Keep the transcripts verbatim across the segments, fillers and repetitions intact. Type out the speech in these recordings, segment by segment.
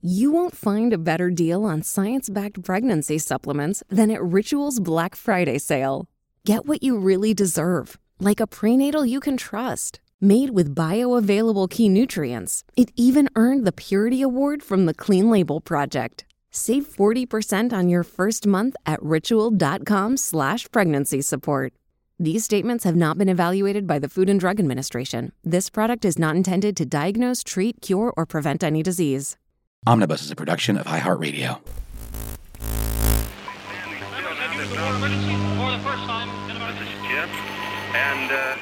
You won't find a better deal on science-backed pregnancy supplements than at Ritual's Black Friday sale. Get what you really deserve, like a prenatal you can trust. Made with bioavailable key nutrients, it even earned the Purity Award from the Clean Label Project. Save forty percent on your first month at ritual.com slash pregnancy support. These statements have not been evaluated by the Food and Drug Administration. This product is not intended to diagnose, treat, cure, or prevent any disease. Omnibus is a production of iHeartRadio. This is Jim, and uh...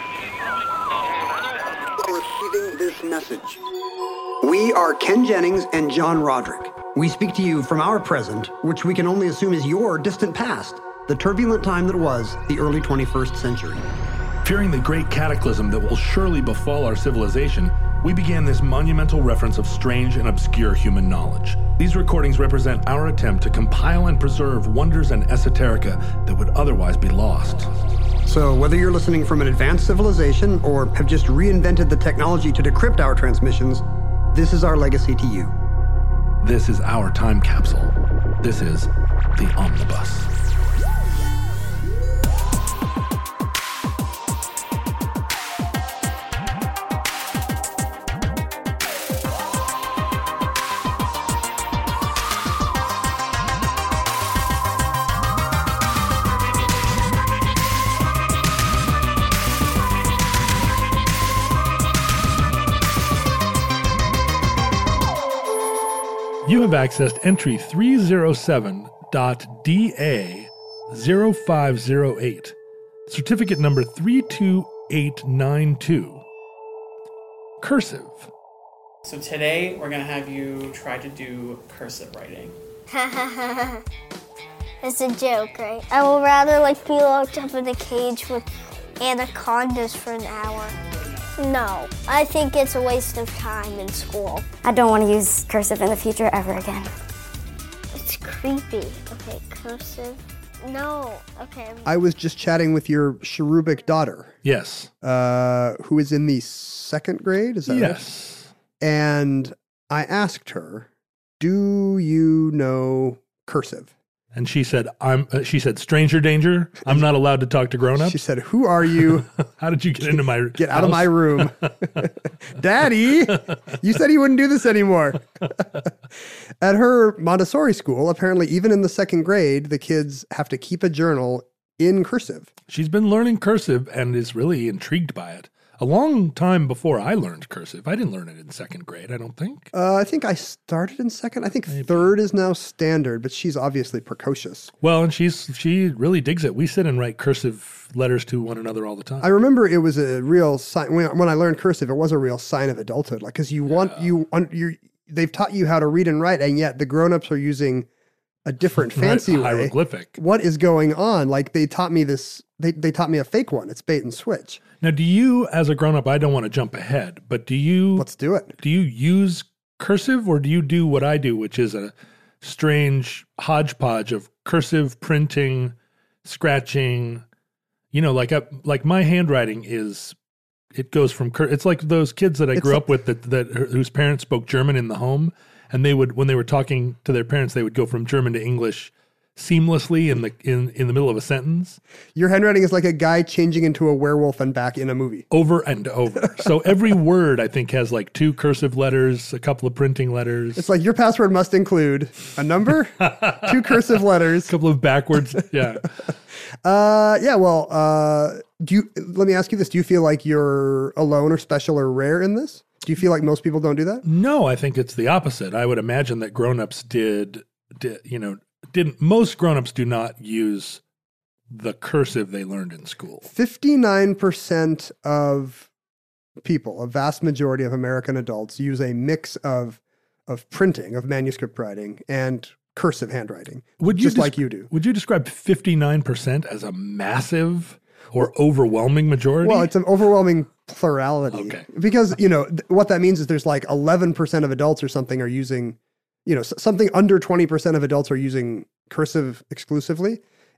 receiving this message. We are Ken Jennings and John Roderick. We speak to you from our present, which we can only assume is your distant past, the turbulent time that was the early twenty-first century. Fearing the great cataclysm that will surely befall our civilization, we began this monumental reference of strange and obscure human knowledge. These recordings represent our attempt to compile and preserve wonders and esoterica that would otherwise be lost. So whether you're listening from an advanced civilization or have just reinvented the technology to decrypt our transmissions, this is our legacy to you. This is our time capsule. This is the Omnibus. You have accessed entry three oh seven dot D A zero five zero eight, certificate number three two eight nine two. Cursive. So today we're going to have you try to do cursive writing. It's a joke, right? I would rather like be locked up in a cage with anacondas for an hour. No, I think it's a waste of time in school. I don't want to use cursive in the future ever again. It's creepy. Okay, cursive. No, okay. I was just chatting with your cherubic daughter. Yes. Uh, who is in the second grade, is that right? Yes. And I asked her, do you know cursive? And she said, "I'm." Uh, she said, "Stranger danger. I'm not allowed to talk to grown-ups." She said, "Who are you? How did you get into my Get house? out of my room." Daddy, you said you wouldn't do this anymore. At her Montessori school, apparently even in the second grade, the kids have to keep a journal in cursive. She's been learning cursive and is really intrigued by it. A long time before I learned cursive. I didn't learn it in second grade, I don't think. Uh, I think I started in second. I think Maybe. Third is now standard, but she's obviously precocious. Well, and she's she really digs it. We sit and write cursive letters to one another all the time. I remember it was a real sign when, when I learned cursive. It was a real sign of adulthood, like because you want Yeah. you you they've taught you how to read and write, and yet the grown-ups are using a different fancy Right, way. hieroglyphic. What is going on? Like they taught me this. They they taught me a fake one. It's bait and switch. Now, do you, as a grown-up, I don't want to jump ahead, but do you Let's do it. do you use cursive or do you do what I do, which is a strange hodgepodge of cursive printing, scratching, you know, like a, like my handwriting is, it goes from, cur- it's like those kids that I It's grew like- up with that, that whose parents spoke German in the home, and they would, when they were talking to their parents, they would go from German to English seamlessly in the in, in the middle of a sentence. Your handwriting is like a guy changing into a werewolf and back in a movie. Over and over. So every word, I think, has like two cursive letters, a couple of printing letters. It's like your password must include a number, two cursive letters. a couple of backwards. Yeah. Uh, yeah. Well, uh, do you? Let me ask you this: do you feel like you're alone or special or rare in this? Do you feel like most people don't do that? No, I think it's the opposite. I would imagine that grown-ups did, did you know, didn't, most grown-ups do not use the cursive they learned in school. fifty-nine percent of people, a vast majority of American adults, use a mix of of printing, of manuscript writing, and cursive handwriting, Would you just des- like you do. Would you describe fifty-nine percent as a massive or overwhelming majority? Well, it's an overwhelming plurality. Okay. Because, you know, th- what that means is there's like eleven percent of adults or something are using, you know, s- something under twenty percent of adults are using cursive exclusively.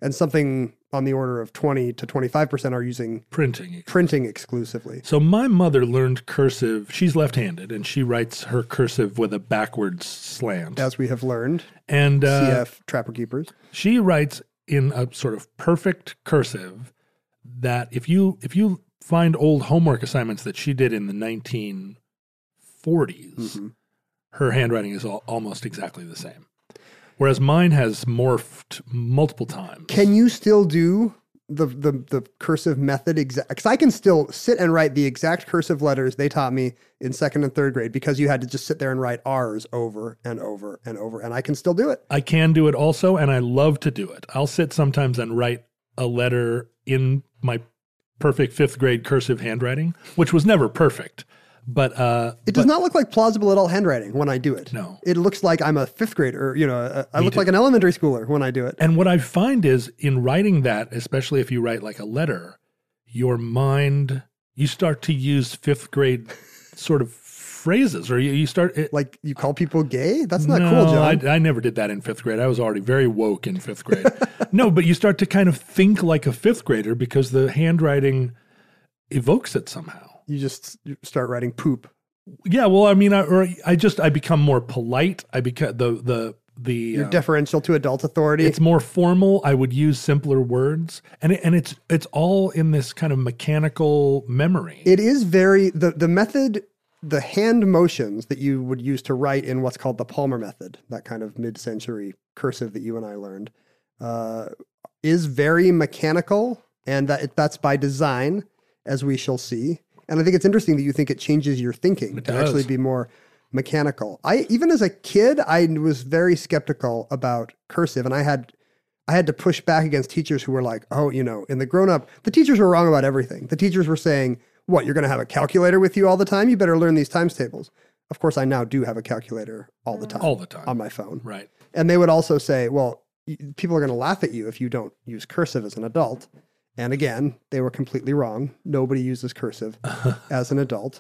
and something on the order of twenty to twenty-five percent are using printing. Printing exclusively. So my mother learned cursive. She's left-handed, and she writes her cursive with a backwards slant. As we have learned. And uh, C F Trapper Keepers. She writes in a sort of perfect cursive that if you if you find old homework assignments that she did in the nineteen forties, mm-hmm. her handwriting is all, almost exactly the same. Whereas mine has morphed multiple times. Can you still do the the, the cursive method exact? Because I can still sit and write the exact cursive letters they taught me in second and third grade because you had to just sit there and write R's over and over and over, and I can still do it. I can do it also, and I love to do it. I'll sit sometimes and write a letter in my perfect fifth grade cursive handwriting, which was never perfect. But uh, it does but, not look like plausible adult handwriting when I do it. No. It looks like I'm a fifth grader, you know, a, I look too. like an elementary schooler when I do it. And what I find is in writing that, especially if you write like a letter, your mind, you start to use fifth grade sort of phrases, or you, you start... It, like you call people gay? That's not no, cool, John. I, I never did that in fifth grade. I was already very woke in fifth grade. No, but you start to kind of think like a fifth grader because the handwriting evokes it somehow. You just start writing poop. Yeah, well, I mean, I, or I just I become more polite. I become the the the You're um, deferential to adult authority. It's more formal. I would use simpler words, and it, and it's it's all in this kind of mechanical memory. It is very the the method, the hand motions that you would use to write in what's called the Palmer method, that kind of mid-century cursive that you and I learned, uh, is very mechanical, and that it, that's by design, as we shall see. And I think it's interesting that you think it changes your thinking it to does. actually be more mechanical. I even as a kid, I was very skeptical about cursive, and I had I had to push back against teachers who were like, "Oh, you know, in the grown-up, the teachers were wrong about everything." The teachers were saying, "What, you're going to have a calculator with you all the time? You better learn these times tables." Of course, I now do have a calculator all the time, all the time on my phone. Right. And they would also say, "Well, people are going to laugh at you if you don't use cursive as an adult." And again, they were completely wrong. Nobody uses cursive as an adult.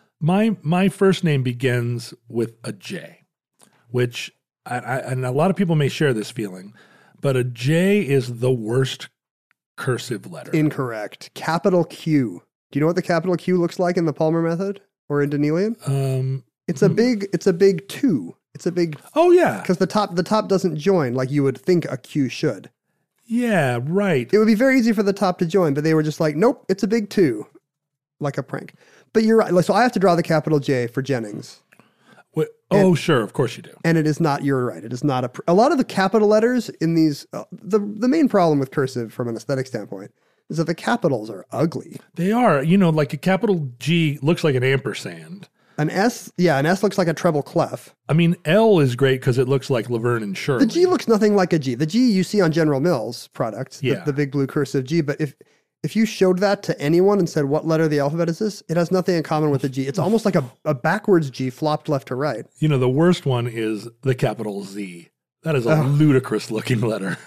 My my first name begins with a J, which, I, I, and a lot of people may share this feeling, but a J is the worst cursive letter. Incorrect. Capital Q. Do you know what the capital Q looks like in the Palmer method or in Danielian? Um, it's a big. It's a big two. It's a big. Oh yeah, because the top the top doesn't join like you would think a Q should. Yeah, right. It would be very easy for the top to join, but they were just like, nope, it's a big two, like a prank. But you're right. So I have to draw the capital J for Jennings. What? Oh, and, sure. Of course you do. And it is not, you're right. It is not a, a lot of the capital letters in these, uh, the, the main problem with cursive from an aesthetic standpoint is that the capitals are ugly. They are. You know, like a capital G looks like an ampersand. An S, yeah, an S looks like a treble clef. I mean, L is great because it looks like Laverne and Shirley. The G looks nothing like a G. The G you see on General Mills products, yeah. the, the big blue cursive G. But if if you showed that to anyone and said, what letter of the alphabet is this? It has nothing in common with the G. It's almost like a, a backwards G flopped left to right. You know, the worst one is the capital Z. That is a oh. ludicrous looking letter.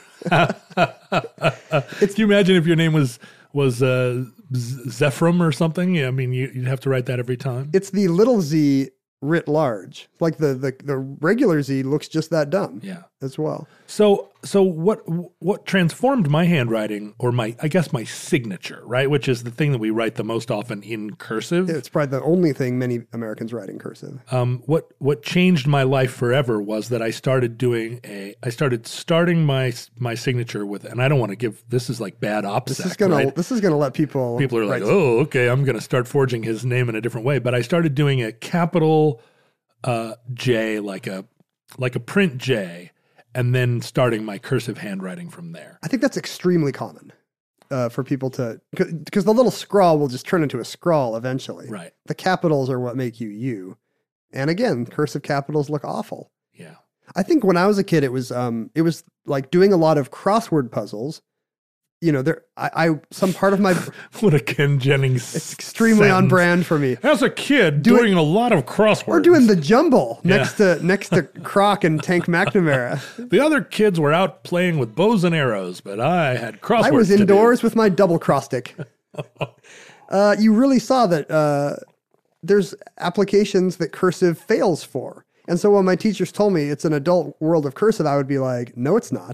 Can you imagine if your name was... was uh, Zephram or something? Yeah, I mean, you, you'd have to write that every time. It's the little z writ large. Like the, the, the regular Z looks just that dumb. Yeah. As well. So so what what transformed my handwriting, or my, I guess my signature, right? Which is the thing that we write the most often in cursive. It's probably the only thing many Americans write in cursive. Um, what what changed my life forever was that I started doing a, I started starting my my signature with, and I don't want to give, this is like bad OPSEC, This is gonna right? This is gonna let people. People are like, write. oh, okay, I'm going to start forging his name in a different way. But I started doing a capital uh, J, like a like a print J, and then starting my cursive handwriting from there. I think that's extremely common uh, for people to, because the little scrawl will just turn into a scrawl eventually. Right. The capitals are what make you you. And again, cursive capitals look awful. Yeah. I think when I was a kid, it was um, it was like doing a lot of crossword puzzles. You know, there, I, I, some part of my... What a Ken Jennings It's extremely sentence. on brand for me. As a kid, Do doing it, a lot of crosswords. We're doing the jumble Yeah. next to next to Croc and Tank McNamara. The other kids were out playing with bows and arrows, but I had crosswords I was to do. indoors with my double cross stick. uh, you really saw that uh, there's applications that cursive fails for. And so when my teachers told me it's an adult world of cursive, I would be like, no, it's not.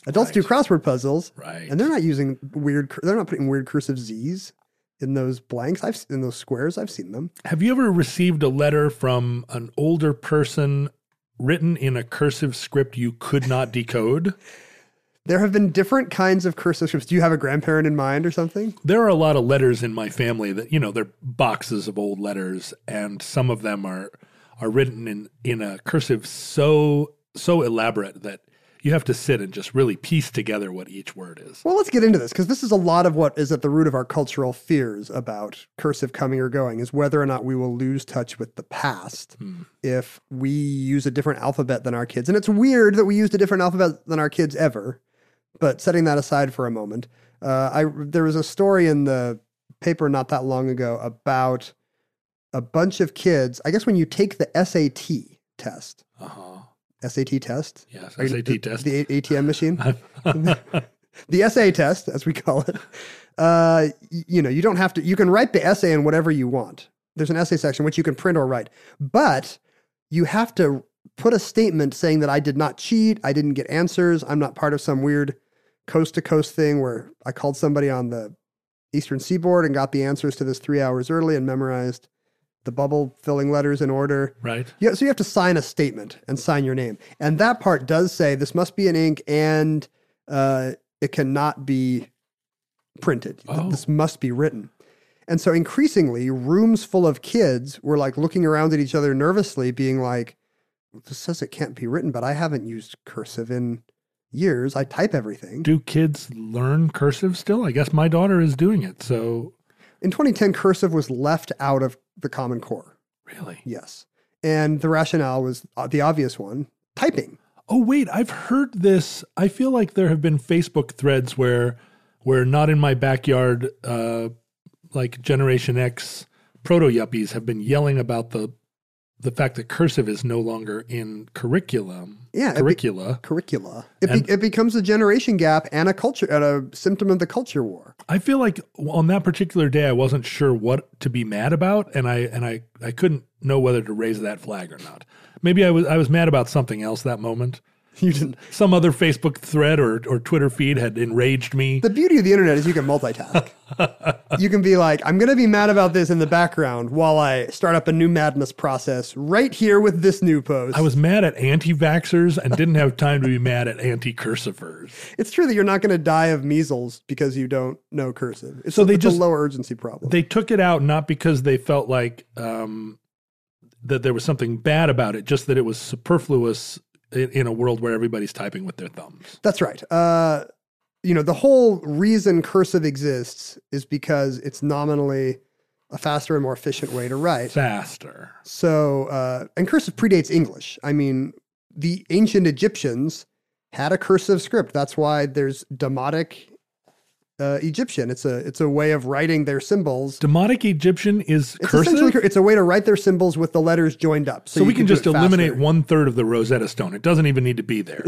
Adults Right. do crossword puzzles, Right. and they're not using weird. cur- They're not putting weird cursive Z's in those blanks. I've in those squares. I've seen them. Have you ever received a letter from an older person written in a cursive script you could not decode? There have been different kinds of cursive scripts. Do you have a grandparent in mind or something? There are a lot of letters in my family that, you know, they're boxes of old letters, and some of them are are written in, in a cursive so so elaborate that you have to sit and just really piece together what each word is. Well, let's get into this because this is a lot of what is at the root of our cultural fears about cursive coming or going is whether or not we will lose touch with the past Hmm. if we use a different alphabet than our kids. And it's weird that we used a different alphabet than our kids ever. But setting that aside for a moment, uh, I there was a story in the paper not that long ago about a bunch of kids. I guess when you take the S A T test, Uh-huh. S A T test, Yes, Are you- S A T the, test. the A T M machine, the S A test, as we call it. Uh, y- you know, you don't have to. You can write the essay in whatever you want. There's an essay section which you can print or write, but you have to put a statement saying that I did not cheat, I didn't get answers, I'm not part of some weird coast to coast thing where I called somebody on the Eastern Seaboard and got the answers to this three hours early and memorized the bubble filling letters in order. Right. Yeah, so you have to sign a statement and sign your name. And that part does say this must be in ink and uh, it cannot be printed. Oh. This must be written. And so increasingly, rooms full of kids were like looking around at each other nervously, being like, this says it can't be written, but I haven't used cursive in years. I type everything. Do kids learn cursive still? I guess my daughter is doing it. So In twenty ten, cursive was left out of the Common Core. really? Yes. And the rationale was uh, the obvious one, typing. Oh, wait, I've heard this. I feel like there have been Facebook threads where where not in my backyard, uh, like Generation X proto yuppies have been yelling about the the fact that cursive is no longer in curriculum. Yeah, it be- curricula. Curricula. It, And- be, it becomes a generation gap and a culture, and a symptom of the culture war. I feel like on that particular day, I wasn't sure what to be mad about, and I and I, I couldn't know whether to raise that flag or not. Maybe I was I was mad about something else that moment. You didn't. Some other Facebook thread or, or Twitter feed had enraged me. The beauty of the internet is you can multitask. You can be like, I'm going to be mad about this in the background while I start up a new madness process right here with this new post. I was mad at anti-vaxxers and didn't have time to be mad at anti-cursivers. It's true that you're not going to die of measles because you don't know cursive. It's, So a, they it's just- a low urgency problem. They took it out not because they felt like um, that there was something bad about it, just that it was superfluous in, in a world where everybody's typing with their thumbs. That's right. Uh, you know, the whole reason cursive exists is because it's nominally a faster and more efficient way to write. Faster. So, uh, and cursive predates English. I mean, the ancient Egyptians had a cursive script. That's why there's Demotic uh, Egyptian. It's a it's a way of writing their symbols. Demotic Egyptian is It's cursive? essentially cur- it's a way to write their symbols with the letters joined up. So, you we can do just it faster. eliminate one third of the Rosetta Stone. It doesn't even need to be there.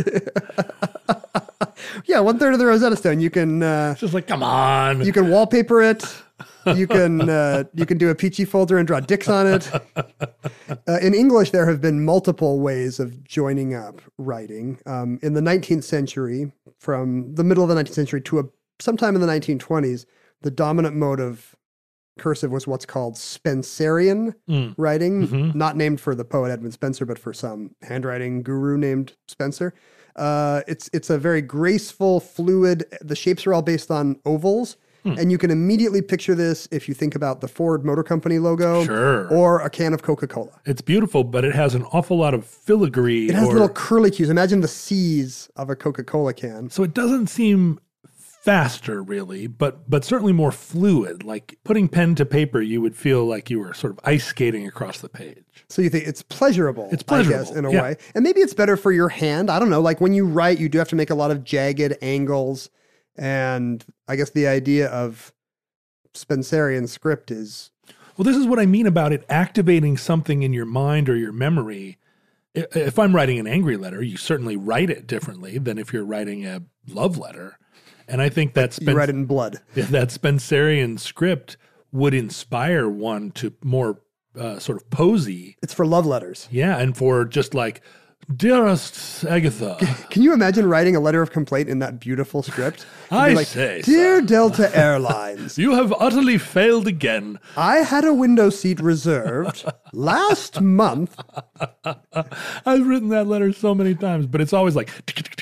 Yeah, one third of the Rosetta Stone. You can uh, It's just like, come on. you can wallpaper it. You can uh, you can do a peachy folder and draw dicks on it. Uh, in English, there have been multiple ways of joining up writing. Um, in the nineteenth century, from the middle of the nineteenth century to a, sometime in the nineteen twenties, the dominant mode of cursive was what's called Spencerian Mm. writing, Mhm. not named for the poet Edmund Spencer, but for some handwriting guru named Spencer. Uh, it's it's a very graceful, fluid. The shapes are all based on ovals, Hmm. and you can immediately picture this if you think about the Ford Motor Company logo, Sure. or a can of Coca-Cola. It's beautiful, but it has an awful lot of filigree. It has or, little curlicues. Imagine the C's of a Coca-Cola can. So it doesn't seem faster, really, but but certainly more fluid. Like putting pen to paper, you would feel like you were sort of ice skating across the page. So you think it's pleasurable, It's I guess, pleasurable, in a yeah. way. And maybe it's better for your hand. I don't know. Like when you write, you do have to make a lot of jagged angles. And I guess the idea of Spencerian script is Well, this is what I mean about it activating something in your mind or your memory. I- If I'm writing an angry letter, you certainly write it differently than if you're writing a love letter. And I think that you write it in blood. that Spencerian script would inspire one to more uh, sort of posy. It's for love letters. Yeah, and for just like Dearest Agatha, Can you imagine writing a letter of complaint in that beautiful script? It'd I be like, say, Dear sir, Delta Airlines, you have utterly failed again. I had a window seat reserved last month. I've written that letter so many times, but it's always like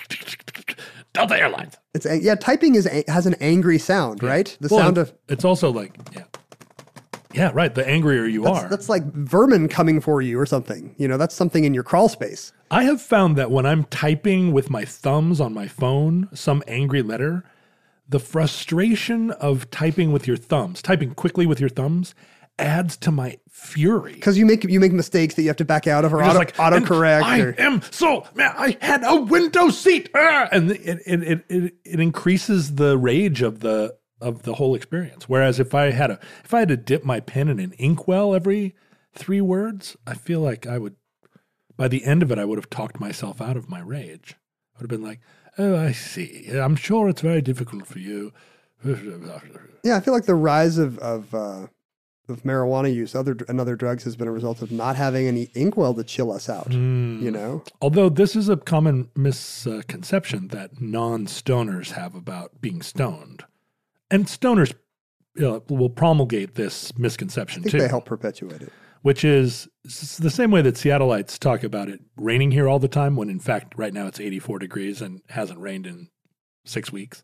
Delta Airlines. It's a- yeah, typing is a- has an angry sound, right? The Well, sound of it's also like yeah, yeah, right. The angrier you that's, are, that's like vermin coming for you or something. You know, that's something in your crawl space. I have found that when I'm typing with my thumbs on my phone some angry letter, the frustration of typing with your thumbs, typing quickly with your thumbs, adds to my fury. Because you make you make mistakes that you have to back out of or You're just auto, like, autocorrect. "And or- I am so man. I had a window seat, ah!" and it it, it it it increases the rage of the of the whole experience. Whereas if I had a if I had to dip my pen in an inkwell every three words, I feel like I would. By the end of it, I would have talked myself out of my rage. I would have been like, "Oh, I see. I'm sure it's very difficult for you." Yeah, I feel like the rise of of uh, of marijuana use, other and other drugs, has been a result of not having any inkwell to chill us out. Mm. You know, Although this is a common misconception that non-stoners have about being stoned, and stoners uh, will promulgate this misconception I think too, they help perpetuate it. which is s- the same way that Seattleites talk about it raining here all the time, when in fact right now it's eighty-four degrees and hasn't rained in six weeks.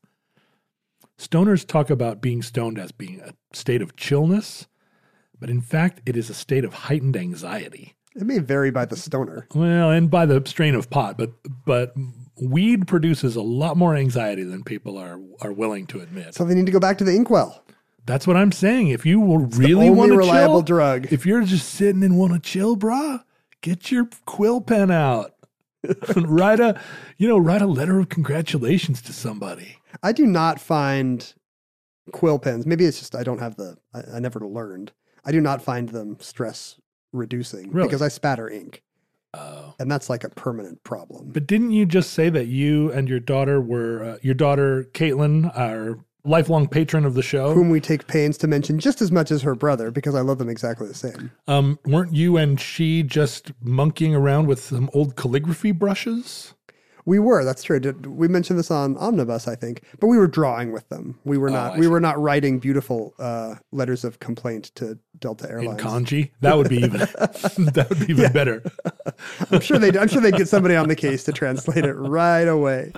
Stoners talk about being stoned as being a state of chillness, but in fact it is a state of heightened anxiety. It may vary by the stoner. Well, and by the strain of pot, but but weed produces a lot more anxiety than people are are willing to admit. So they need to go back to the inkwell. That's what I'm saying. If you will the really only want to reliable chill, drug. if you're just sitting and want to chill, brah, get your quill pen out. write a, you know, write a letter of congratulations to somebody. I do not find quill pens. Maybe it's just I don't have the. I, I never learned. I do not find them stress reducing Really? because I spatter ink, Oh. and that's like a permanent problem. But didn't you just say that you and your daughter were, uh, your daughter, Caitlin, our lifelong patron of the show? Whom we take pains to mention just as much as her brother because I love them exactly the same. Um, weren't you and she just monkeying around with some old calligraphy brushes? We were. That's true. Did, we mentioned this on Omnibus, I think, but we were drawing with them. We were Oh, not. I we see. were not writing beautiful uh, letters of complaint to Delta In Airlines. kanji? That would be even. that would be even Yeah. better. I'm sure they. I'm sure they'd get somebody on the case to translate it right away.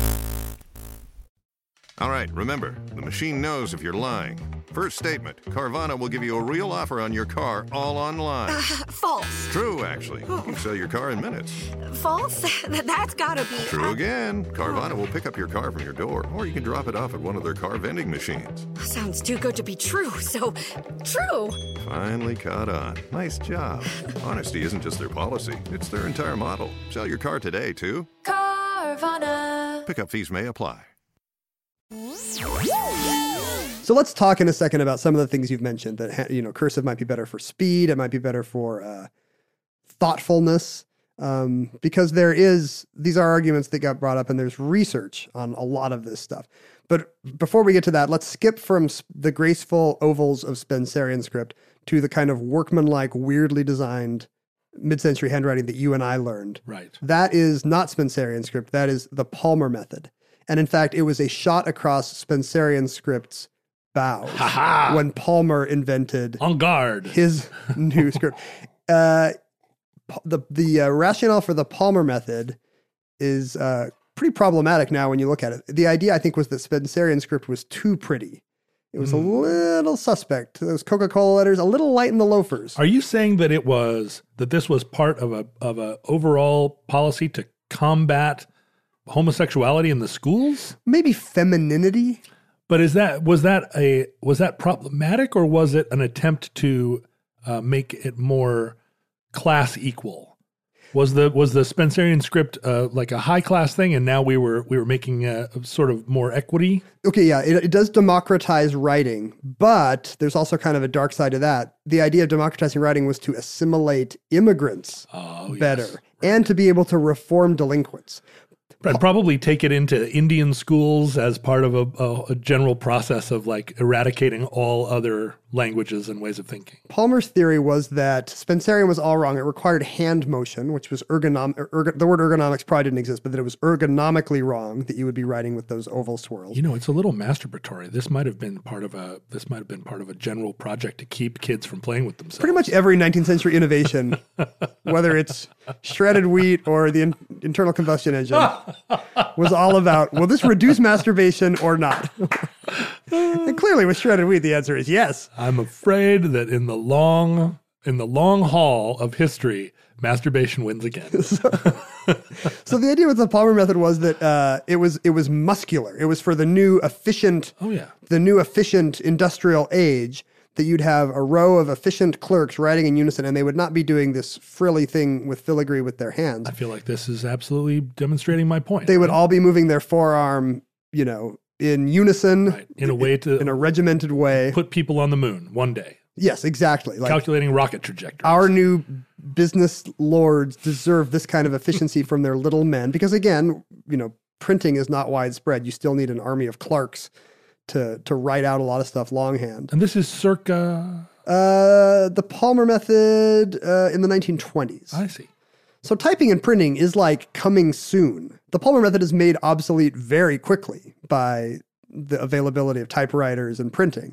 All right, remember, the machine knows if you're lying. First statement, Carvana will give you a real offer on your car all online. Uh, false. True, actually. You can sell your car in minutes. False? Th- That's gotta be. True again. Carvana will pick up your car from your door, or you can drop it off at one of their car vending machines. Sounds too good to be true, so true. Finally caught on. Nice job. Honesty isn't just their policy, it's their entire model. Sell your car today, too. Carvana. Pickup fees may apply. So let's talk in a second about some of the things you've mentioned. That ha- you know, cursive might be better for speed. It might be better for uh, thoughtfulness. Um, because there is, these are arguments that got brought up and there's research on a lot of this stuff. But before we get to that, let's skip from sp- the graceful ovals of Spencerian script to the kind of workmanlike, weirdly designed mid-century handwriting that you and I learned. Right. That is not Spencerian script. That is the Palmer method. And in fact, it was a shot across Spencerian script's bows Ha-ha! when Palmer invented En garde. his new script. Uh, the the uh, rationale for the Palmer method is uh, pretty problematic now when you look at it. The idea, I think, was that Spencerian script was too pretty. It was Mm. a little suspect. Those Coca-Cola letters, a little light in the loafers. Are you saying that it was that this was part of a of a overall policy to combat homosexuality in the schools? Maybe femininity. But is that was that a was that problematic, or was it an attempt to uh, make it more class equal? Was the was the Spencerian script uh, like a high class thing, and now we were we were making a, a sort of more equity? Okay, yeah, it, it does democratize writing, but there's also kind of a dark side to that. The idea of democratizing writing was to assimilate immigrants Oh, better yes. and to be able to reform delinquents. I'd probably take it into Indian schools as part of a, a, a general process of like eradicating all other languages and ways of thinking. Palmer's theory was that Spencerian was all wrong. It required hand motion, which was ergonom. Ergo, the word ergonomics probably didn't exist, but that it was ergonomically wrong that you would be writing with those oval swirls. You know, it's a little masturbatory. This might have been part of a this might have been part of a general project to keep kids from playing with themselves. Pretty much every nineteenth century innovation, whether it's shredded wheat or the in, internal combustion engine, was all about, will this reduce masturbation or not? And clearly with shredded wheat, the answer is yes. I'm afraid that in the long in the long haul of history, masturbation wins again. so, so the idea with the Palmer method was that uh, it was it was muscular. It was for the new efficient oh yeah the new efficient industrial age, that you'd have a row of efficient clerks writing in unison, and they would not be doing this frilly thing with filigree with their hands. I feel like this is absolutely demonstrating my point. They would all be moving their forearm, you know, in unison, right. in a way to in a regimented way, put people on the moon one day. Yes, exactly. Like calculating rocket trajectories. Our new business lords deserve this kind of efficiency from their little men, because again, you know, printing is not widespread. You still need an army of clerks to to write out a lot of stuff longhand. And this is circa uh, the Palmer method uh, in the nineteen twenties. I see. So typing and printing is like coming soon. The Palmer method is made obsolete very quickly by the availability of typewriters and printing.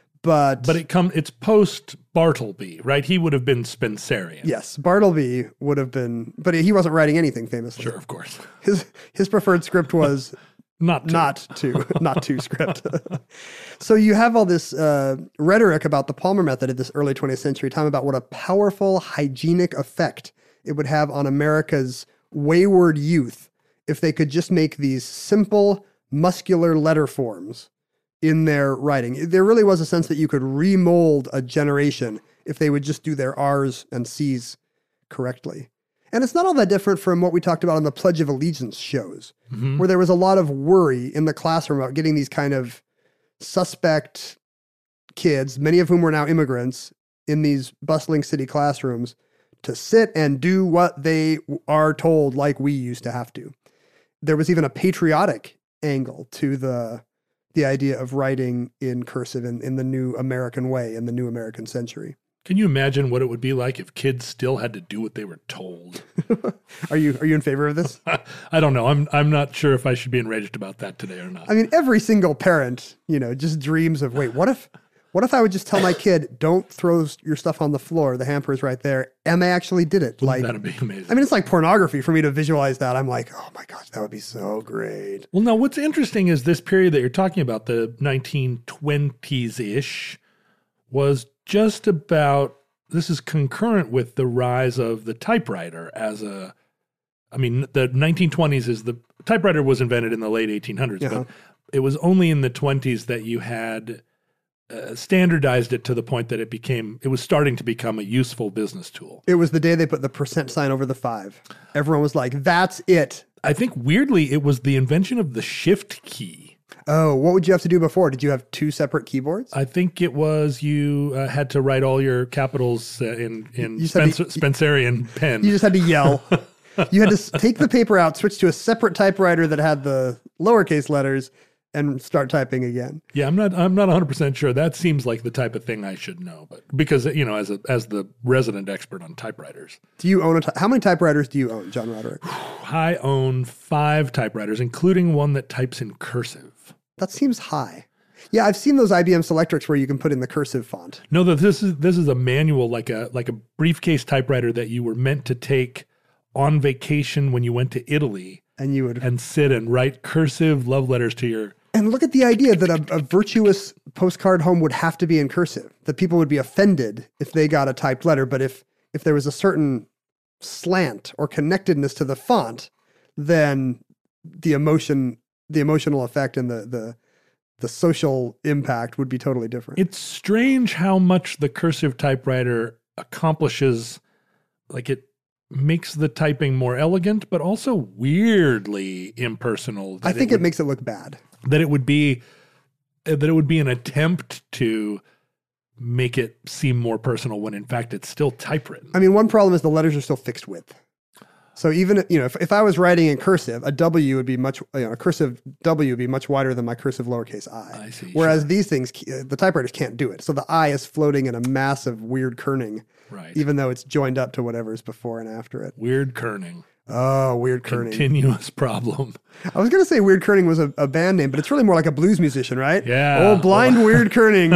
But but it come it's post Bartleby, right? He would have been Spencerian. Yes, Bartleby would have been, but he wasn't writing anything famously. Sure, of course. His his preferred script was not to. not to not to script. So you have all this uh, rhetoric about the Palmer method at this early twentieth century time about what a powerful hygienic effect it would have on America's wayward youth if they could just make these simple, muscular letter forms in their writing. There really was a sense that you could remold a generation if they would just do their R's and C's correctly. And it's not all that different from what we talked about on the Pledge of Allegiance shows, mm-hmm. where there was a lot of worry in the classroom about getting these kind of suspect kids, many of whom were now immigrants, in these bustling city classrooms to sit and do what they are told like we used to have to. There was even a patriotic angle to the the idea of writing in cursive in, in the new American way, in the new American century. Can you imagine what it would be like if kids still had to do what they were told? Are you are you in favor of this? I don't know. I'm I'm not sure if I should be enraged about that today or not. I mean, every single parent, you know, just dreams of, wait, what if what if I would just tell my kid, don't throw your stuff on the floor, the hamper is right there, and they actually did it. Like, that'd be amazing. I mean, it's like pornography for me to visualize that. I'm like, oh my gosh, that would be so great. Well, now what's interesting is this period that you're talking about, the nineteen twenties-ish, was just about, this is concurrent with the rise of the typewriter as a, I mean, the nineteen twenties is the, typewriter was invented in the late eighteen hundreds, uh-huh. but it was only in the twenties that you had uh, standardized it to the point that it became, it was starting to become a useful business tool. It was the day they put the percent sign over the five. Everyone was like, that's it. I think weirdly, it was the invention of the shift key. Oh, what would you have to do before? Did you have two separate keyboards? I think it was you uh, had to write all your capitals uh, in, in Spencer, to, Spencerian pen. You just had to yell. You had to take the paper out, switch to a separate typewriter that had the lowercase letters, and start typing again. Yeah, I'm not I'm not one hundred percent sure. That seems like the type of thing I should know, but because, you know, as a, as the resident expert on typewriters. Do you own a ty- how many typewriters do you own, John Roderick? I own five typewriters, including one that types in cursive. That seems high. Yeah, I've seen those I B M Selectrics where you can put in the cursive font. No, that this is this is a manual, like a like a briefcase typewriter that you were meant to take on vacation when you went to Italy, and you would and sit and write cursive love letters to your. And look at the idea that a, a virtuous postcard home would have to be in cursive. That people would be offended if they got a typed letter, but if if there was a certain slant or connectedness to the font, then the emotion, the emotional effect, and the the the social impact would be totally different. It's strange how much the cursive typewriter accomplishes. Like, it makes the typing more elegant, but also weirdly impersonal. I think it, would, it makes it look bad. That it would be that it would be an attempt to make it seem more personal when in fact it's still typewritten. I mean, one problem is the letters are still fixed width. So even, you know, if, if I was writing in cursive, a W would be much, you know, a cursive W would be much wider than my cursive lowercase I. I see. Whereas sure. these things, the typewriters can't do it. So the I is floating in a massive weird kerning, right. even though it's joined up to whatever's before and after it. Weird kerning. Oh, Weird Kerning. Continuous problem. I was going to say Weird Kerning was a, a band name, but it's really more like a blues musician, right? Yeah. Oh, blind well. Weird Kerning.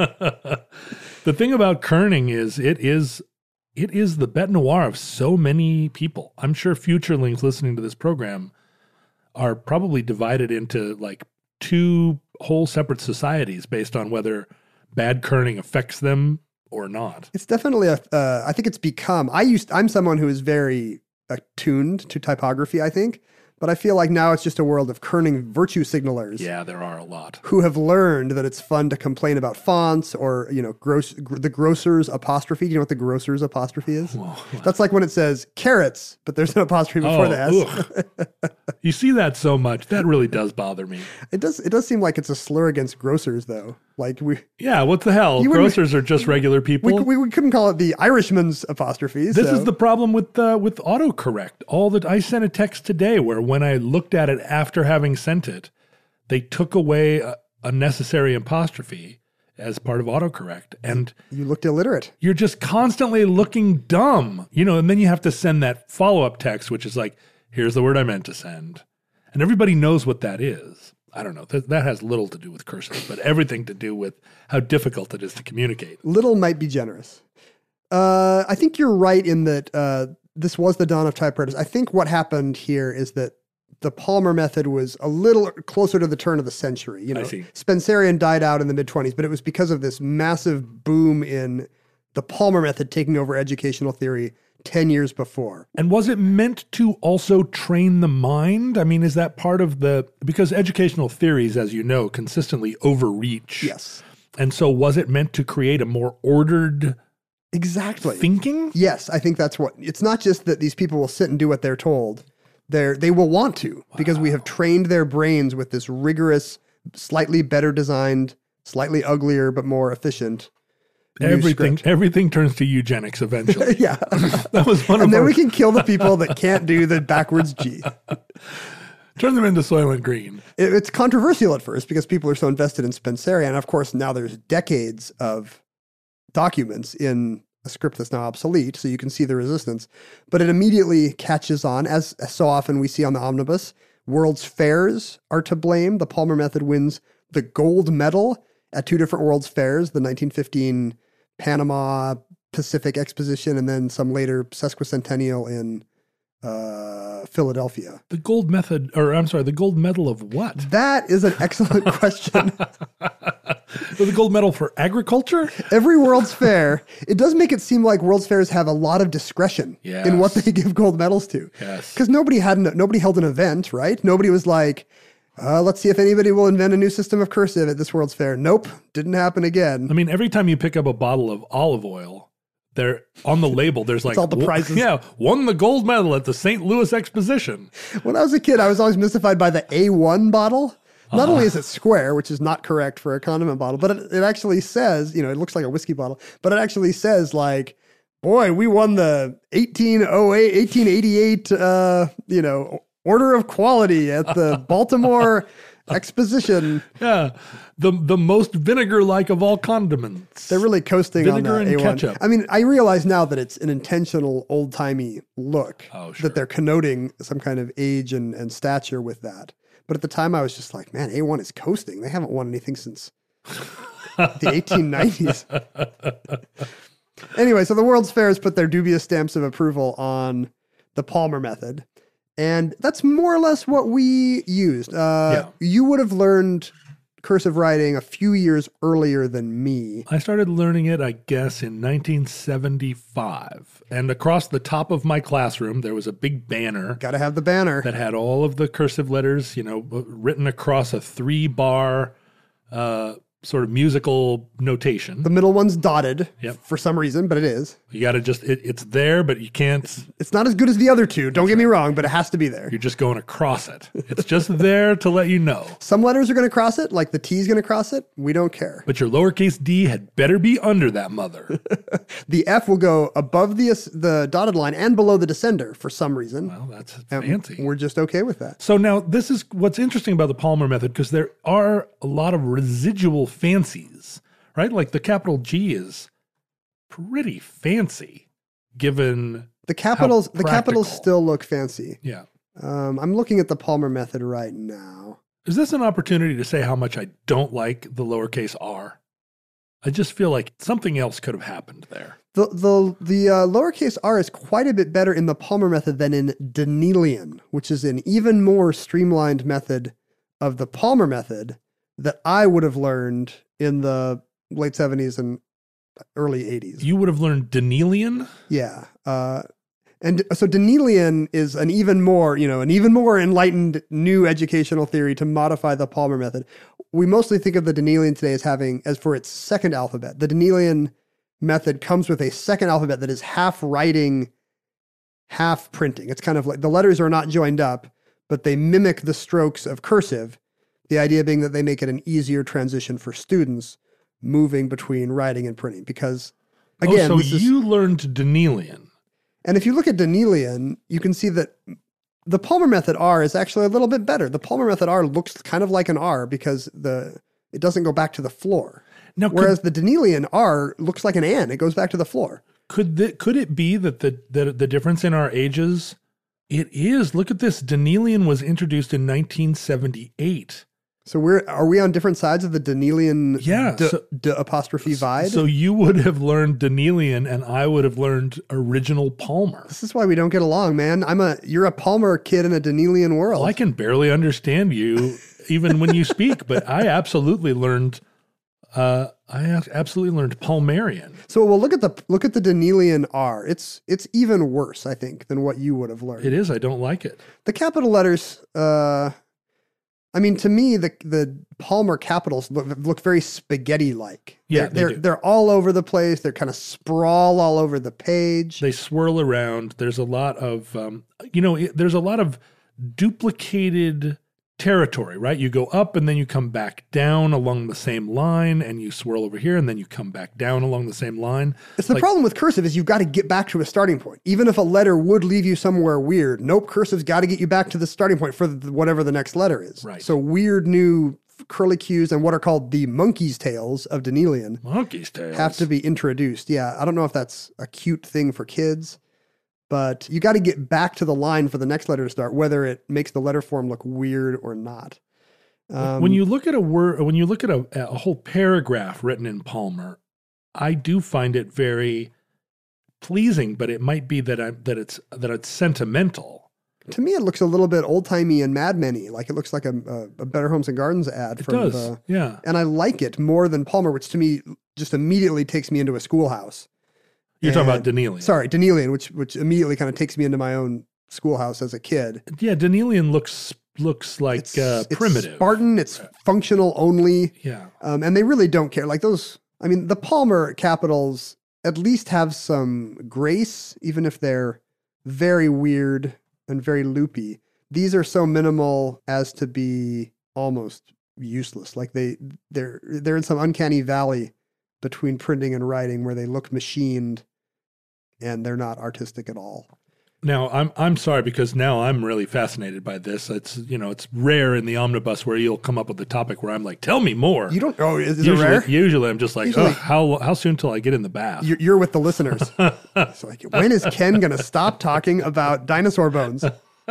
The thing about kerning is it is it is the bête noire of so many people. I'm sure futurelings listening to this program are probably divided into like two whole separate societies based on whether bad kerning affects them or not. It's definitely a, uh, I think it's become, I used, I'm someone who is very attuned to typography, I think. But I feel like now it's just a world of kerning virtue signalers. Yeah, there are a lot. Who have learned that it's fun to complain about fonts or, you know, gross, gr- the grocer's apostrophe. Do you know what the grocer's apostrophe is? Whoa. That's like when it says carrots, but there's an apostrophe before oh, the S. You see that so much. That really does bother me. It does It does seem like it's a slur against grocers, though. Like we, yeah, what the hell? Grocers are just regular people. We, we, we couldn't call it the Irishman's apostrophe. This so. is the problem with uh, with autocorrect. All that I sent a text today where when I looked at it after having sent it, they took away a, a necessary apostrophe as part of autocorrect, and you looked illiterate. You're just constantly looking dumb, you know. And then you have to send that follow up text, which is like, "Here's the word I meant to send," and everybody knows what that is. I don't know. Th- that has little to do with cursive, but everything to do with how difficult it is to communicate. Little might be generous. Uh, I think you're right in that uh, this was the dawn of typewriters. I think what happened here is that the Palmer method was a little closer to the turn of the century. You know, I see. Spencerian died out in the mid-twenties, but it was because of this massive boom in the Palmer method taking over educational theory ten years before. And was it meant to also train the mind? I mean, is that part of the, because educational theories, as you know, consistently overreach. Yes. And so was it meant to create a more ordered exactly thinking? Yes, I think that's what, it's not just that these people will sit and do what they're told. They're, they will want to, wow. because we have trained their brains with this rigorous, slightly better designed, slightly uglier, but more efficient Everything everything turns to eugenics eventually. yeah. That was one and of then our... we can kill the people that can't do the backwards G. Turn them into Soylent Green. It, it's controversial at first because people are so invested in Spencerian. And of course, now there's decades of documents in a script that's now obsolete, so you can see the resistance. But it immediately catches on, as, as so often we see on the omnibus. World's fairs are to blame. The Palmer method wins the gold medal at two different World's fairs, the nineteen fifteen Panama Pacific Exposition, and then some later sesquicentennial in uh, Philadelphia. The gold method, or I'm sorry, the gold medal of what? That is an excellent question. The gold medal for agriculture? Every World's Fair, it does make it seem like World's Fairs have a lot of discretion yes. in what they give gold medals to. Yes. Because nobody had an, nobody held an event, right? Nobody was like, Uh, let's see if anybody will invent a new system of cursive at this World's Fair. Nope, didn't happen again. I mean, every time you pick up a bottle of olive oil, there on the label, there's like, all the prizes. Yeah, won the gold medal at the Saint Louis Exposition. When I was a kid, I was always mystified by the A one bottle. Not uh-huh. only is it square, which is not correct for a condiment bottle, but it, it actually says, you know, it looks like a whiskey bottle, but it actually says like, boy, we won the eighteen oh eight, eighteen eighty-eight, uh, you know, Order of Quality at the Baltimore Exposition. Yeah, the the most vinegar-like of all condiments. They're really coasting vinegar on that and A one. Ketchup. I mean, I realize now that it's an intentional old-timey look, oh, sure. that they're connoting some kind of age and, and stature with that. But at the time, I was just like, man, A one is coasting. They haven't won anything since the eighteen nineties. Anyway, so the World's Fairs put their dubious stamps of approval on the Palmer method. And that's more or less what we used. Uh, yeah. You would have learned cursive writing a few years earlier than me. I started learning it, I guess, in nineteen seventy-five. And across the top of my classroom, there was a big banner. Got to have the banner. That had all of the cursive letters, you know, written across a three-bar uh, sort of musical notation. The middle one's dotted Yep. for some reason, but it is. You got to just, it, it's there, but you can't. It's not as good as the other two. Don't get me wrong, but it has to be there. You're just going across it. It's just there to let you know. Some letters are going to cross it, like the T's going to cross it. We don't care. But your lowercase d had better be under that mother. The F will go above the the dotted line and below the descender for some reason. Well, that's And fancy. We're just okay with that. So now this is what's interesting about the Palmer method, because there are a lot of residual fancies, right? Like the capital G is pretty fancy given The capitals how the capitals practical. still look fancy. Yeah. Um, I'm looking at the Palmer method right now. Is this an opportunity to say how much I don't like the lowercase r? I just feel like something else could have happened there. The the the uh, lowercase r is quite a bit better in the Palmer method than in Danelian, which is an even more streamlined method of the Palmer method that I would have learned in the late seventies and early eighties. You would have learned Danelian? Yeah. Uh, and so Danelian is an even more, you know, an even more enlightened new educational theory to modify the Palmer method. We mostly think of the Danelian today as having, as for its second alphabet. The Danelian method comes with a second alphabet that is half writing, half printing. It's kind of like the letters are not joined up, but they mimic the strokes of cursive. The idea being that they make it an easier transition for students moving between writing and printing. Because again, oh, so this is, you learned Danelian. and if you look at Danelian, you can see that the Palmer method R is actually a little bit better. The Palmer method R looks kind of like an R because the it doesn't go back to the floor. Now, Whereas the Danelian R looks like an N. It goes back to the floor. Could the, could it be that the, the the difference in our ages? It is. Look at this. Danelian was introduced in nineteen seventy-eight. So we're are we on different sides of the Danelian Yeah, d, so- d apostrophe vide? So you would have learned Danelian, and I would have learned original Palmer. This is why we don't get along, man. I'm a you're a Palmer kid in a Danelian world. Well, I can barely understand you even when you speak, but I absolutely learned. Uh, I absolutely learned Palmerian. So well, look at the look at the Danelian R. It's it's even worse, I think, than what you would have learned. It is. I don't like it. The capital letters. Uh, I mean, to me, the the Palmer capitals look, look very spaghetti-like. Yeah, they're they they're, do. they're all over the place. They're kind of sprawl all over the page. They swirl around. There's a lot of, um, you know, it, there's a lot of duplicated territory, right? You go up and then you come back down along the same line, and you swirl over here and then you come back down along the same line. It's the Like, problem with cursive is you've got to get back to a starting point. Even if a letter would leave you somewhere weird, nope, cursive's got to get you back to the starting point for the, whatever the next letter is. Right. So weird new curlicues and what are called the monkey's tails of Danelian Monkey's tails. have to be introduced. Yeah, I don't know if that's a cute thing for kids, but you got to get back to the line for the next letter to start, whether it makes the letter form look weird or not. Um, when you look at a word, when you look at a, a whole paragraph written in Palmer, I do find it very pleasing, but it might be that I that it's that it's sentimental. to me, it looks a little bit old timey and Mad Men-y. Like it looks like a, a, a Better Homes and Gardens ad. It from does, the, yeah. And I like it more than Palmer, which to me just immediately takes me into a schoolhouse. You're talking And- about Danelian. Sorry, Danelian, which which immediately kind of takes me into my own schoolhouse as a kid. Yeah, Danelian looks looks like uh, It's primitive. Spartan. It's functional only. Yeah. Um, and they really don't care. Like those, I mean, the Palmer capitals at least have some grace, even if they're very weird and very loopy. These are so minimal as to be almost useless. Like they, they're, they're in some uncanny valley between printing and writing where they look machined and they're not artistic at all. Now I'm I'm sorry because now I'm really fascinated by this. It's you know it's rare in the omnibus where you'll come up with a topic where I'm like, tell me more. You don't. Oh, is, is usually, it rare? Usually I'm just like, Usually- oh, how how soon till I get in the bath? You're, you're with the listeners. It's like, when is Ken going to stop talking about dinosaur bones?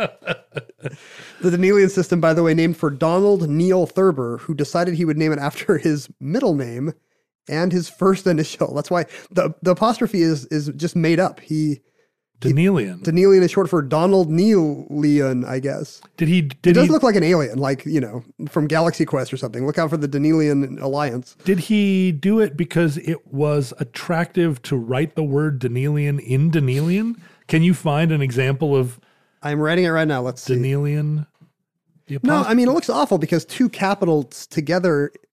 The Danelian system, by the way, named for Donald Neil Thurber, who decided he would name it after his middle name and his first initial. That's why the the apostrophe is is just made up. He Danelian. Danelian is short for Donald Neil Leon, I guess. Did he? It Did does he? look like an alien, like, you know, from Galaxy Quest or something. Look out for the Danelian Alliance. Did he do it because it was attractive to write the word Danelian in Danelian? Can you find an example of I'm writing it right now. Let's see. Danelian? The No, apostrophe- I mean, it looks awful because two capitals together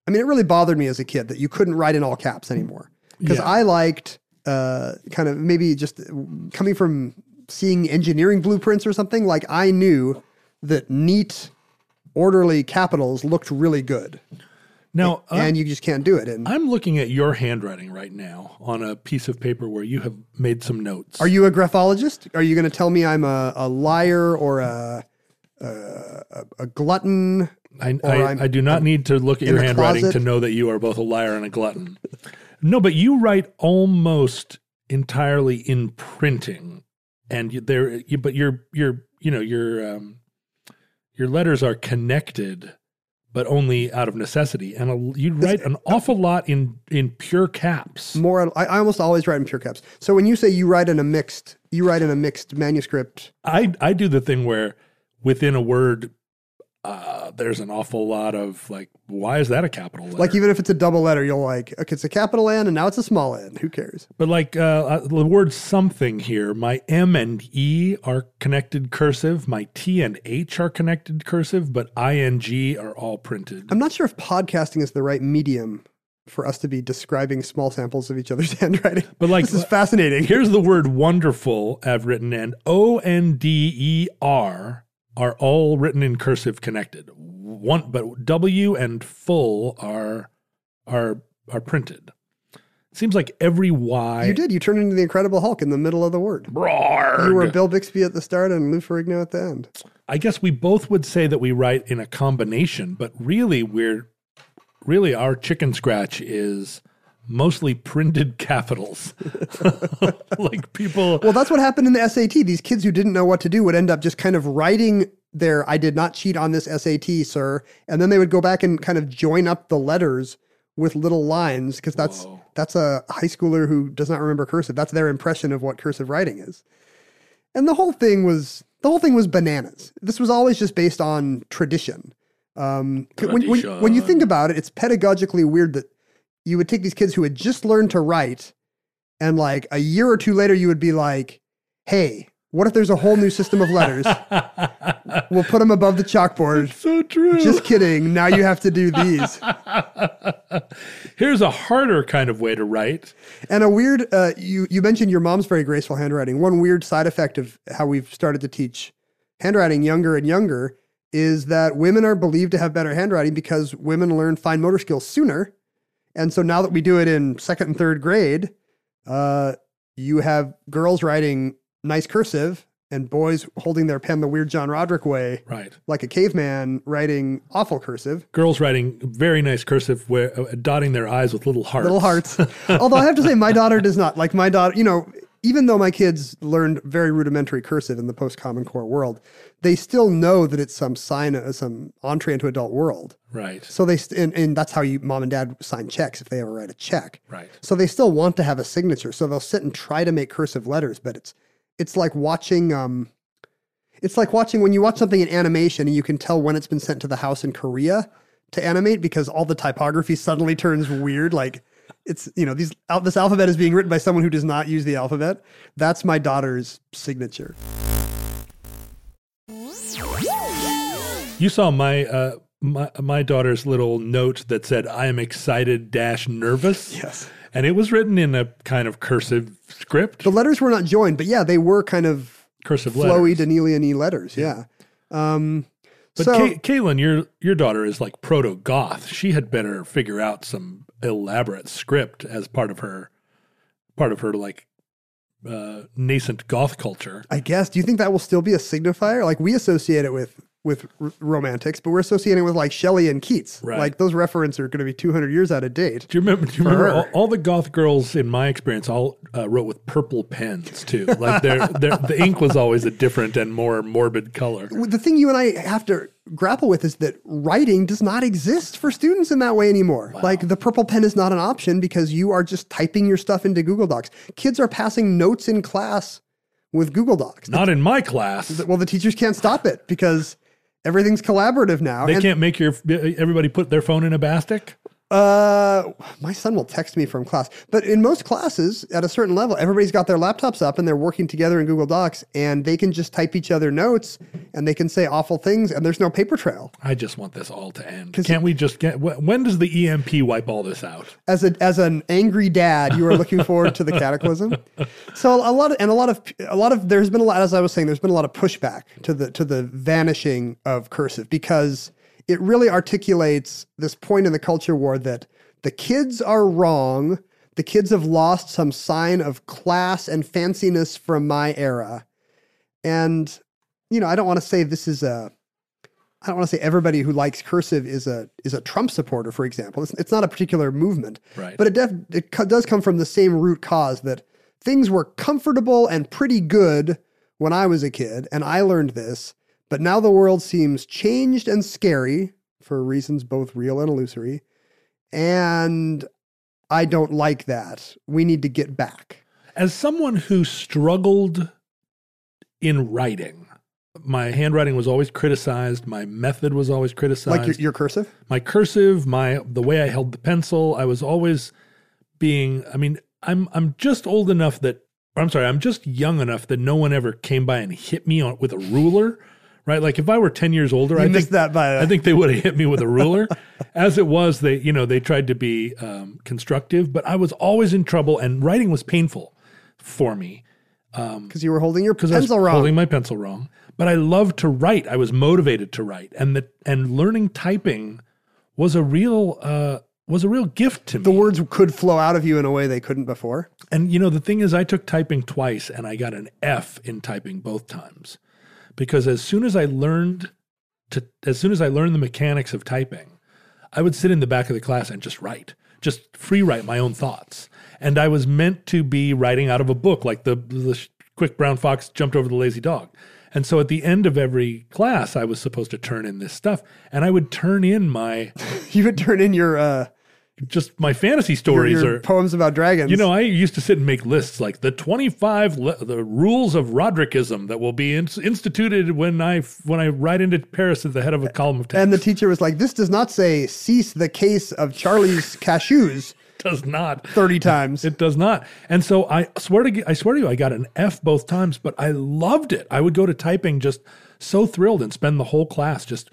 I mean, it really bothered me as a kid that you couldn't write in all caps anymore. Because Yeah. I liked uh, kind of maybe just coming from seeing engineering blueprints or something, like I knew that neat, orderly capitals looked really good. Now, and, uh, and you just can't do it. And I'm looking at your handwriting right now on a piece of paper where you have made some notes. Are you a graphologist? Are you going to tell me I'm a, a liar or a a, a, a glutton? I, or I, I'm- I do not I'm need to look at in your the handwriting closet? to know that you are both a liar and a glutton. No, but you write almost entirely in printing, and you, there. You, but your your you know your um, your letters are connected, but only out of necessity. And a, you write an awful lot in in pure caps. More, I, I almost always write in pure caps. So when you say you write in a mixed, you write in a mixed manuscript. I I do the thing where within a word, uh, there's an awful lot of like, why is that a capital letter? Like even if it's a double letter, you'll like, okay, it's a capital N and now it's a small N. Who cares? But like uh, the word something here, my M and E are connected cursive, my T and H are connected cursive, but I N G are all printed. I'm not sure if podcasting is the right medium for us to be describing small samples of each other's handwriting. But like, this is fascinating. Here's the word wonderful I've written, and O N D E R are all written in cursive connected. One, but W and full are are are printed. Seems like every Y. You did. You turned into the Incredible Hulk in the middle of the word. Brarg. You were Bill Bixby at the start and Lou Ferrigno at the end. I guess we both would say that we write in a combination, but really we're really our chicken scratch is mostly printed capitals. Like people. Well, that's what happened in the S A T. These kids who didn't know what to do would end up just kind of writing their, I did not cheat on this S A T, sir. And then they would go back and kind of join up the letters with little lines because that's, Whoa. that's a high schooler who does not remember cursive. That's their impression of what cursive writing is. And the whole thing was, the whole thing was bananas. This was always just based on tradition. Um, when, when, when you think about it, it's pedagogically weird that you would take these kids who had just learned to write and like a year or two later, you would be like, hey, what if there's a whole new system of letters? We'll put them above the chalkboard. That's so true. Just kidding. Now you have to do these. Here's a harder kind of way to write. And a weird, uh, you, you mentioned your mom's very graceful handwriting. One weird side effect of how we've started to teach handwriting younger and younger is that women are believed to have better handwriting because women learn fine motor skills sooner. And so now that we do it in second and third grade, uh, you have girls writing nice cursive and boys holding their pen the weird John Roderick way, Right. like a caveman writing awful cursive. Girls writing very nice cursive, where, uh, dotting their I's with little hearts. Little hearts. Although I have to say, my daughter does not. Like my daughter, you know, even though my kids learned very rudimentary cursive in the post-Common Core world, they still know that it's some sign, uh, some entree into adult world. Right. So they, st- and, and that's how you, mom and dad sign checks if they ever write a check. Right. So they still want to have a signature. So they'll sit and try to make cursive letters, but it's, it's like watching, um, it's like watching when you watch something in animation and you can tell when it's been sent to the house in Korea to animate because all the typography suddenly turns weird. Like it's, you know, these, al- this alphabet is being written by someone who does not use the alphabet. That's my daughter's signature. You saw my uh, my my daughter's little note that said, "I am excited dash nervous." Yes. And it was written in a kind of cursive script. The letters were not joined, but yeah, they were kind of cursive flowy letters. Danelian-y letters. Yeah. Um, But so, Kay- Kaylin, your your daughter is like proto-goth. She had better figure out some elaborate script as part of her part of her like uh, nascent goth culture. I guess. Do you think that will still be a signifier? Like we associate it with with r- romantics, but we're associating it with like Shelley and Keats. Right. Like those references are going to be two hundred years out of date. Do you remember? Do you For remember her. all, all the goth girls in my experience all uh, wrote with purple pens too? Like their their the ink was always a different and more morbid color. The thing you and I have to grapple with is that writing does not exist for students in that way anymore. Wow. Like the purple pen is not an option because you are just typing your stuff into Google Docs. Kids are passing notes in class with Google Docs. Not in my class. Well, the teachers can't stop it because everything's collaborative now. They and can't make your everybody put their phone in a basket. Uh, my son will text me from class, but in most classes at a certain level, everybody's got their laptops up and they're working together in Google Docs, and they can just type each other notes and they can say awful things, and there's no paper trail. I just want this all to end. Can't we just get, when does the E M P wipe all this out? As a, as an angry dad, you are looking forward to the cataclysm. So a lot of, and a lot of, a lot of, there's been a lot, as I was saying, there's been a lot of pushback to the, to the vanishing of cursive, because it really articulates this point in the culture war that the kids are wrong. The kids have lost some sign of class and fanciness from my era. And, you know, I don't want to say this is a, I don't want to say everybody who likes cursive is a is a Trump supporter, for example. It's, it's not a particular movement. Right. But it, def, it co- does come from the same root cause that things were comfortable and pretty good when I was a kid, and I learned this. But now the world seems changed and scary for reasons both real and illusory. And I don't like that. We need to get back. As someone who struggled in writing, my handwriting was always criticized. My method was always criticized. Like your, your cursive? My cursive, my the way I held the pencil. I was always being, I mean, I'm I'm just old enough that, I'm sorry, I'm just young enough that no one ever came by and hit me on with a ruler. Right, like if I were ten years older, you I missed think that by I think they would have hit me with a ruler. As it was, they you know they tried to be um, constructive, but I was always in trouble, and writing was painful for me because um, you were holding your pencil I was wrong. Holding my pencil wrong, but I loved to write. I was motivated to write, and the and learning typing was a real uh, was a real gift to me. The words could flow out of you in a way they couldn't before. And you know the thing is, I took typing twice, and I got an F in typing both times. Because as soon as I learned to, as soon as I learned the mechanics of typing, I would sit in the back of the class and just write, just free write my own thoughts. And I was meant to be writing out of a book, like the, the quick brown fox jumped over the lazy dog. And so at the end of every class, I was supposed to turn in this stuff, and I would turn in my, you would turn in your, uh, just my fantasy stories your, your or poems about dragons. You know, I used to sit and make lists like the twenty-five le- the rules of Roderickism that will be in- instituted when I when I ride into Paris at the head of a column of text. And the teacher was like, "This does not say cease the case of Charlie's cashews." Does not thirty times. It does not. And so I swear to I swear to you, I got an F both times, but I loved it. I would go to typing just so thrilled and spend the whole class just.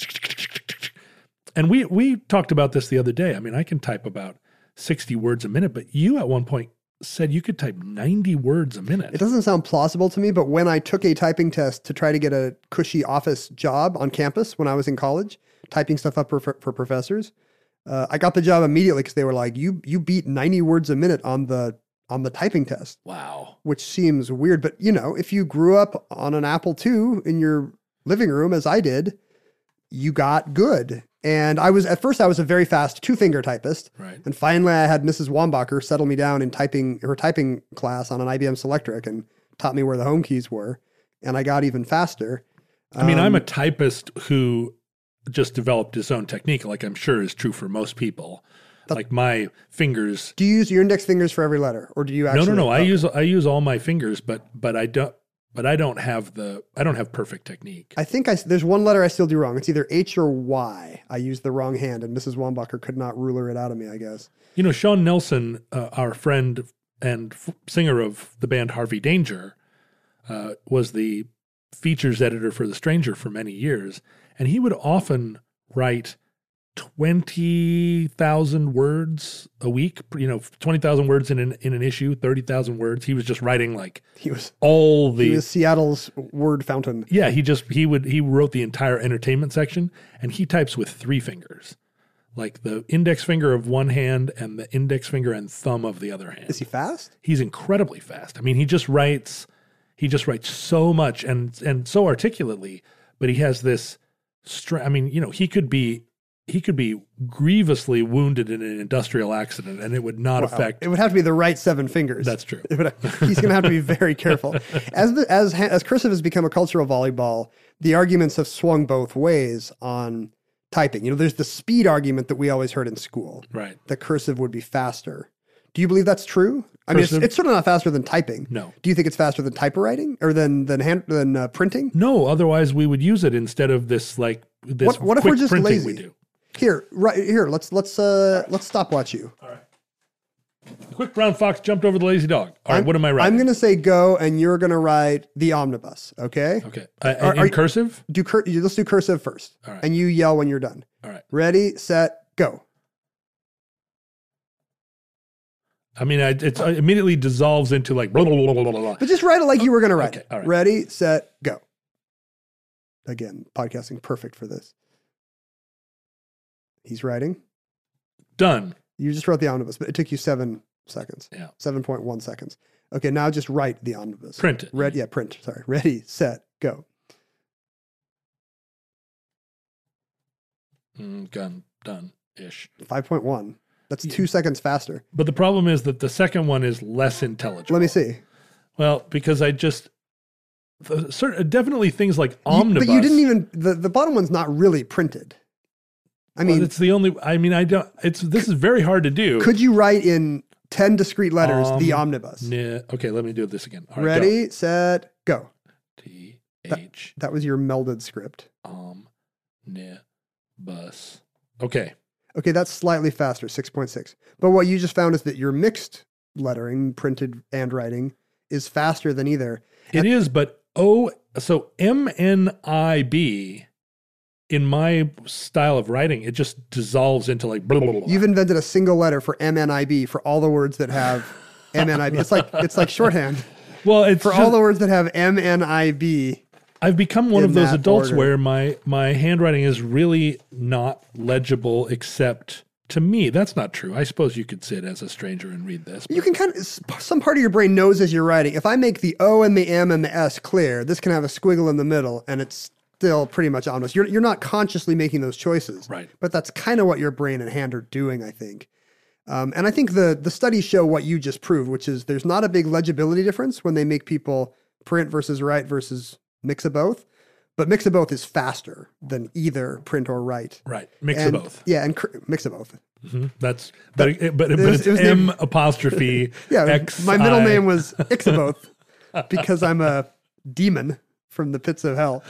And we we talked about this the other day. I mean, I can type about sixty words a minute, but you at one point said you could type ninety words a minute. It doesn't sound plausible to me, but when I took a typing test to try to get a cushy office job on campus when I was in college, typing stuff up for, for professors, uh, I got the job immediately because they were like, "You you beat ninety words a minute on the on the typing test." Wow, which seems weird, but you know, if you grew up on an Apple two in your living room, as I did, you got good. And I was, at first I was a very fast two-finger typist. Right. And finally I had Missus Wambacher settle me down in typing, her typing class on an I B M Selectric and taught me where the home keys were. And I got even faster. I mean, um, I'm a typist who just developed his own technique, like I'm sure is true for most people. Like my fingers. Do you use your index fingers for every letter? Or do you actually? No, no, no. Oh. I use, I use all my fingers, but, but I don't. But I don't have the, I don't have perfect technique. I think I, there's one letter I still do wrong. It's either H or Y. I used the wrong hand, and Missus Wambacher could not ruler it out of me, I guess. You know, Sean Nelson, uh, our friend and f- singer of the band Harvey Danger, uh, was the features editor for The Stranger for many years. And he would often write twenty thousand words a week, you know, twenty thousand words in an in an issue, thirty thousand words. He was just writing like he was all the he was Seattle's word fountain. Yeah, he just he would he wrote the entire entertainment section, and he types with three fingers. Like the index finger of one hand and the index finger and thumb of the other hand. Is he fast? He's incredibly fast. I mean, he just writes he just writes so much and and so articulately, but he has this str- I mean, you know, he could be He could be grievously wounded in an industrial accident, and it would not wow. affect. It would have to be the right seven fingers. That's true. It would, he's going to have to be very careful. As the, as as cursive has become a cultural volleyball, the arguments have swung both ways on typing. You know, there's the speed argument that we always heard in school. Right. That cursive would be faster. Do you believe that's true? I Cursive? mean, it's, it's sort of not faster than typing. No. Do you think it's faster than typewriting or than than hand than uh, printing? No. Otherwise, we would use it instead of this like this. What, what if quick we're just printing lazy? We do. Here, right here. Let's let's uh let's stopwatch you. All right. The quick brown fox jumped over the lazy dog. All right, I'm, what am I writing? I'm going to say go, and you're going to write the omnibus. Okay. Okay. Uh, Are- in are- cursive? Do cur- let's do cursive first. All right. And you yell when you're done. All right. Ready, set, go. I mean, I, it immediately dissolves into like blah, blah, blah, blah, blah, blah. But just write it like you were going to write Okay, it. all right. Ready, set, go. Again, podcasting perfect for this. He's writing. Done. You just wrote the omnibus, but it took you seven seconds. Yeah. seven point one seconds. Okay, now just write the omnibus. Print it. Red, yeah, print. Sorry. Ready, set, go. Mm, gun. Done. Ish. five point one. That's two seconds faster. But the problem is that the second one is less intelligible. Let me see. Well, because I just the, certain, definitely things like You- omnibus. but you didn't even, the, the bottom one's not really printed. I mean, well, it's the only. I mean, I don't. It's this is very hard to do. could you write in ten discrete letters the Um, omnibus? Nah, okay, let me do this again. All right, Ready, set, go. T That, H that was your melded script. omnibus. Okay. Okay, that's slightly faster, six point six. But what you just found is that your mixed lettering, printed and writing, is faster than either. It is, but O, so M N I B, in my style of writing, it just dissolves into like blah, blah, blah, blah. You've invented a single letter for M N I B for all the words that have M N I B. It's like it's like shorthand. Well, it's for just, all the words that have M N I B. I've become one in of those that adults order. where my my handwriting is really not legible except to me. That's not true. I suppose you could sit as a stranger and read this. You can kind of, some part of your brain knows as you're writing. If I make the O and the M and the S clear, this can have a squiggle in the middle and it's still pretty much ominous. You're, you're not consciously making those choices. Right. But that's kind of what your brain and hand are doing, I think. Um, and I think the, the studies show what you just proved, which is there's not a big legibility difference when they make people print versus write versus mix of both. But mix of both is faster than either print or write. Right. Mix and, of both. Yeah, and cr- mix of both. Mm-hmm. That's, but, it, but, it but was- it's it was M named- apostrophe Yeah, X. my middle I. name was Ixaboth because I'm a demon from the pits of hell.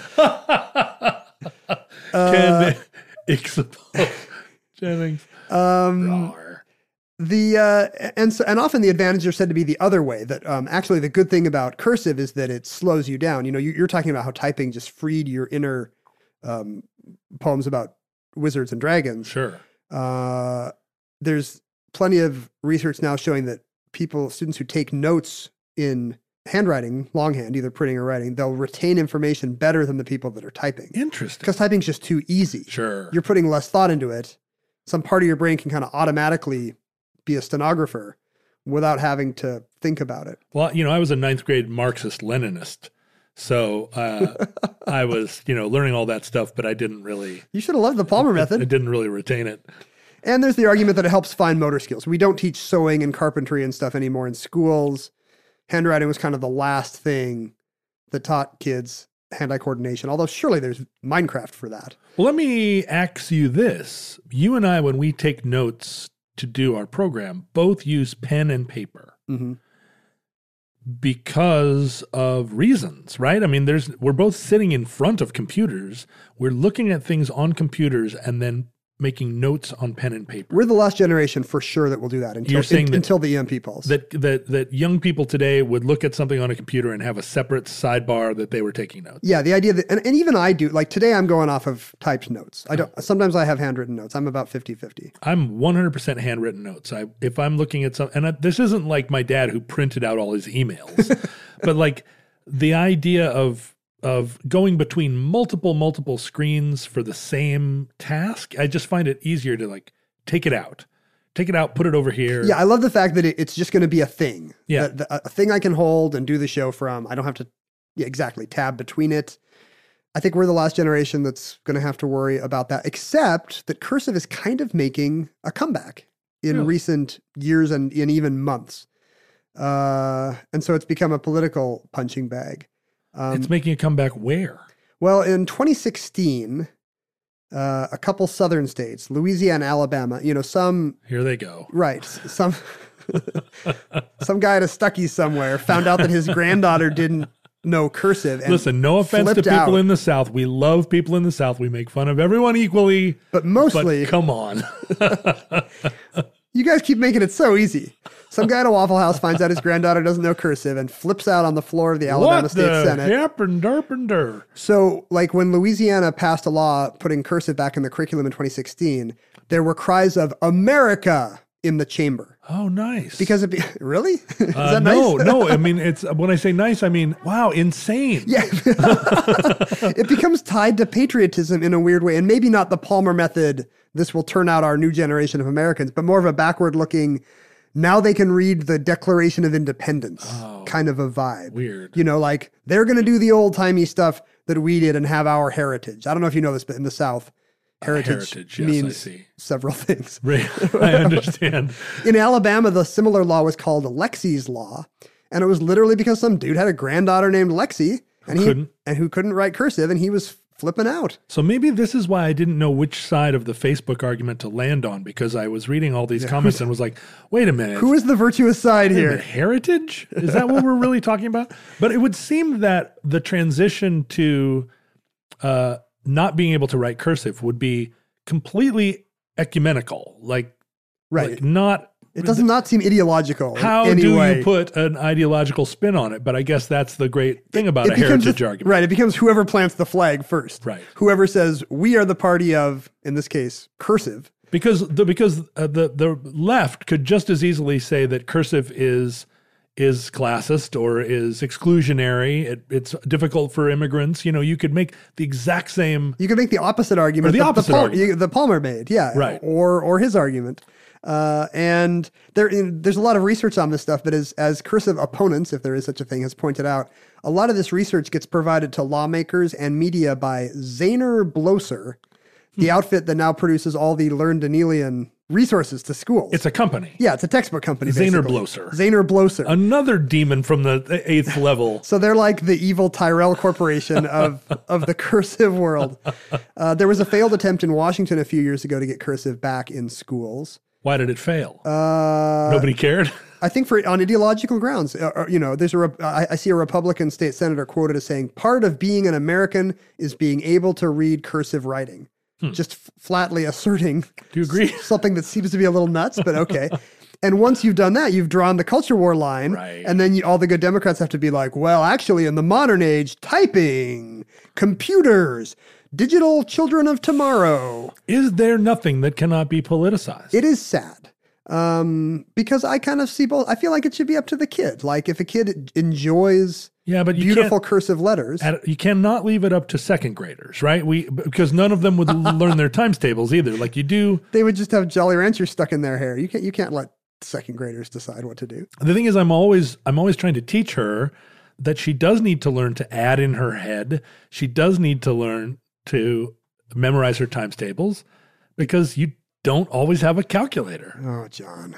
Ken Ixaboth Jennings. Um, the uh, and so and often the advantages are said to be the other way. That um, actually the good thing about cursive is that it slows you down. You know, you, you're talking about how typing just freed your inner um, poems about wizards and dragons. Sure. Uh, there's plenty of research now showing that people, students who take notes in handwriting, longhand, either printing or writing, they'll retain information better than the people that are typing. Interesting. Because typing's just too easy. Sure. You're putting less thought into it. Some part of your brain can kind of automatically be a stenographer without having to think about it. Well, you know, I was a ninth grade Marxist Leninist. So uh, I was, you know, learning all that stuff, but I didn't really. You should have loved the Palmer method. I didn't really retain it. And there's the argument that it helps fine motor skills. We don't teach sewing and carpentry and stuff anymore in schools. Handwriting was kind of the last thing that taught kids hand-eye coordination, although surely there's Minecraft for that. Well, let me ask you this. You and I, when we take notes to do our program, both use pen and paper. Mm-hmm. Because of reasons, right? I mean, there's we're both sitting in front of computers. We're looking at things on computers and then making notes on pen and paper. We're the last generation for sure that will do that until, You're saying in, that- until the E M P pulse. That that that young people today would look at something on a computer and have a separate sidebar that they were taking notes. Yeah, the idea that, and, and even I do, like today I'm going off of typed notes. I don't, sometimes I have handwritten notes. I'm about fifty-fifty. I'm one hundred percent handwritten notes. I if I'm looking at some, and I, this isn't like my dad who printed out all his emails, but like the idea of of going between multiple multiple screens for the same task, I just find it easier to like take it out, take it out, put it over here. Yeah, I love the fact that it, it's just going to be a thing. Yeah. That- that- a thing I can hold and do the show from. I don't have to, yeah, exactly, tab between it. I think we're the last generation that's going to have to worry about that, except that cursive is kind of making a comeback in Really? recent years and in even months. Uh, and so it's become a political punching bag. Um, It's making a comeback where? Well, in twenty sixteen, uh, a couple southern states, Louisiana, Alabama, you know, some, Here they go. right, some, some guy at a Stuckey somewhere found out that his granddaughter didn't know cursive. And Listen, no offense to flipped people out. in the South. We love people in the South. We make fun of everyone equally. But mostly- But come on. You guys keep making it so easy. Some guy at a Waffle House finds out his granddaughter doesn't know cursive and flips out on the floor of the Alabama what State the Senate. Yep and derp and der. So, like when Louisiana passed a law putting cursive back in the curriculum in twenty sixteen, there were cries of America in the chamber. Oh, nice. Because it be, really? Is Uh, that no, nice? no. I mean, it's when I say nice, I mean, wow, insane. Yeah. It becomes tied to patriotism in a weird way. And maybe not the Palmer method, this will turn out our new generation of Americans, but more of a backward looking, now they can read the Declaration of Independence Oh, kind of a vibe. weird. You know, like they're going to do the old timey stuff that we did and have our heritage. I don't know if you know this, but in the South, heritage, heritage, yes, means I see. several things. Right. I understand. In Alabama, the similar law was called Lexi's Law. And it was literally because some dude had a granddaughter named Lexi and Who he couldn't. and who couldn't write cursive, and he was flipping out. So maybe this is why I didn't know which side of the Facebook argument to land on, because I was reading all these Yeah. comments and was like, wait a minute. Who is the virtuous side Wait a here? minute, heritage? Is that what we're really talking about? But it would seem that the transition to uh, not being able to write cursive would be completely ecumenical, like, Right. like not. It does not seem ideological. in How any do way. you put an ideological spin on it? But I guess that's the great thing about It a becomes heritage a- argument. Right. It becomes whoever plants the flag first. Right. Whoever says, we are the party of, in this case, cursive. Because the because uh, the the left could just as easily say that cursive is is classist or is exclusionary. It, it's difficult for immigrants. You know, you could make the exact same. You could make the opposite argument. Or the that opposite Pal- argument. you- the Palmer made, yeah. Right. Or or his argument. Uh, and there, there's a lot of research on this stuff, but as, as cursive opponents, if there is such a thing, has pointed out, a lot of this research gets provided to lawmakers and media by Zaner Bloser, the outfit that now produces all the Learn Danielian resources to schools. It's a company. Yeah, it's a textbook company. Zaner basically. Bloser. Zaner Bloser. Another demon from the eighth level. So they're like the evil Tyrell Corporation of, of the cursive world. Uh, there was a failed attempt in Washington a few years ago to get cursive back in schools. Why did it fail? Uh, Nobody cared. I think for on ideological grounds. Uh, uh, you know, there's a re- I, I see a Republican state senator quoted as saying, "Part of being an American is being able to read cursive writing." Hmm. Just f- flatly asserting. Do you agree? s- something that seems to be a little nuts, but okay. And once you've done that, you've drawn the culture war line, Right. and then you, all the good Democrats have to be like, "Well, actually, in the modern age, typing, computers." Digital children of tomorrow. Is there nothing that cannot be politicized? It is sad. Um, because I kind of see both. I feel like it should be up to the kid. Like if a kid enjoys yeah, but you beautiful can't- cursive letters. At- you cannot leave it up to second graders, right? We because none of them would learn their times tables either. Like you do. They would just have Jolly Ranchers stuck in their hair. You can't you can't let second graders decide what to do. The thing is, I'm always I'm always trying to teach her that she does need to learn to add in her head. She does need to learn to memorize her times tables because you don't always have a calculator. Oh, John.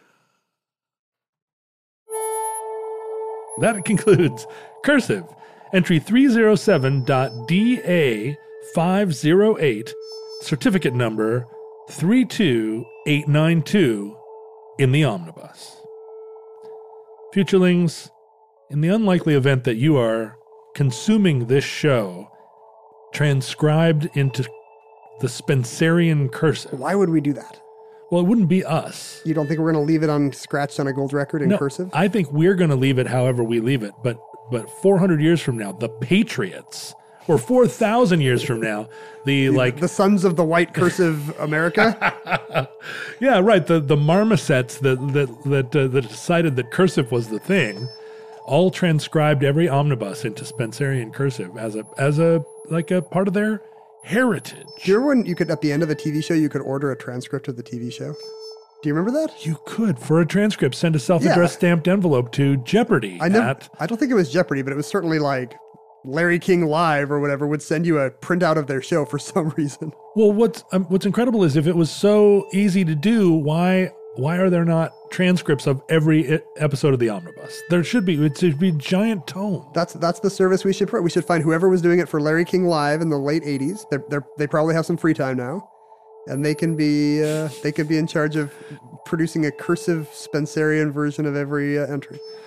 That concludes cursive entry three oh seven dot D A five oh eight, certificate number three two eight nine two in the omnibus. Futurelings, in the unlikely event that you are consuming this show transcribed into the Spencerian cursive. Why would we do that? Well, it wouldn't be us. You don't think we're going to leave it on scratched on a gold record in No, cursive? I think we're going to leave it however we leave it. But but four hundred years from now, the Patriots, or four thousand years from now, the like the sons of the white cursive America. yeah, right. The the marmosets that that that uh, that decided that cursive was the thing, all transcribed every omnibus into Spencerian cursive as a as a like a part of their heritage. Do you remember when you could, at the end of a T V show, you could order a transcript of the T V show? Do you remember that? You could, for a transcript, send a self-addressed Yeah. stamped envelope to Jeopardy. I never, at- I don't think it was Jeopardy, but it was certainly like Larry King Live or whatever would send you a printout of their show for some reason. Well, what's um, what's incredible is if it was so easy to do, why why are there not transcripts of every I- episode of the omnibus? There should be. It should be a giant tome. That's that's the service we should put. We should find whoever was doing it for Larry King Live in the late eighties. They're, they're, they probably have some free time now, and they can be uh, they could be in charge of producing a cursive Spencerian version of every uh, entry.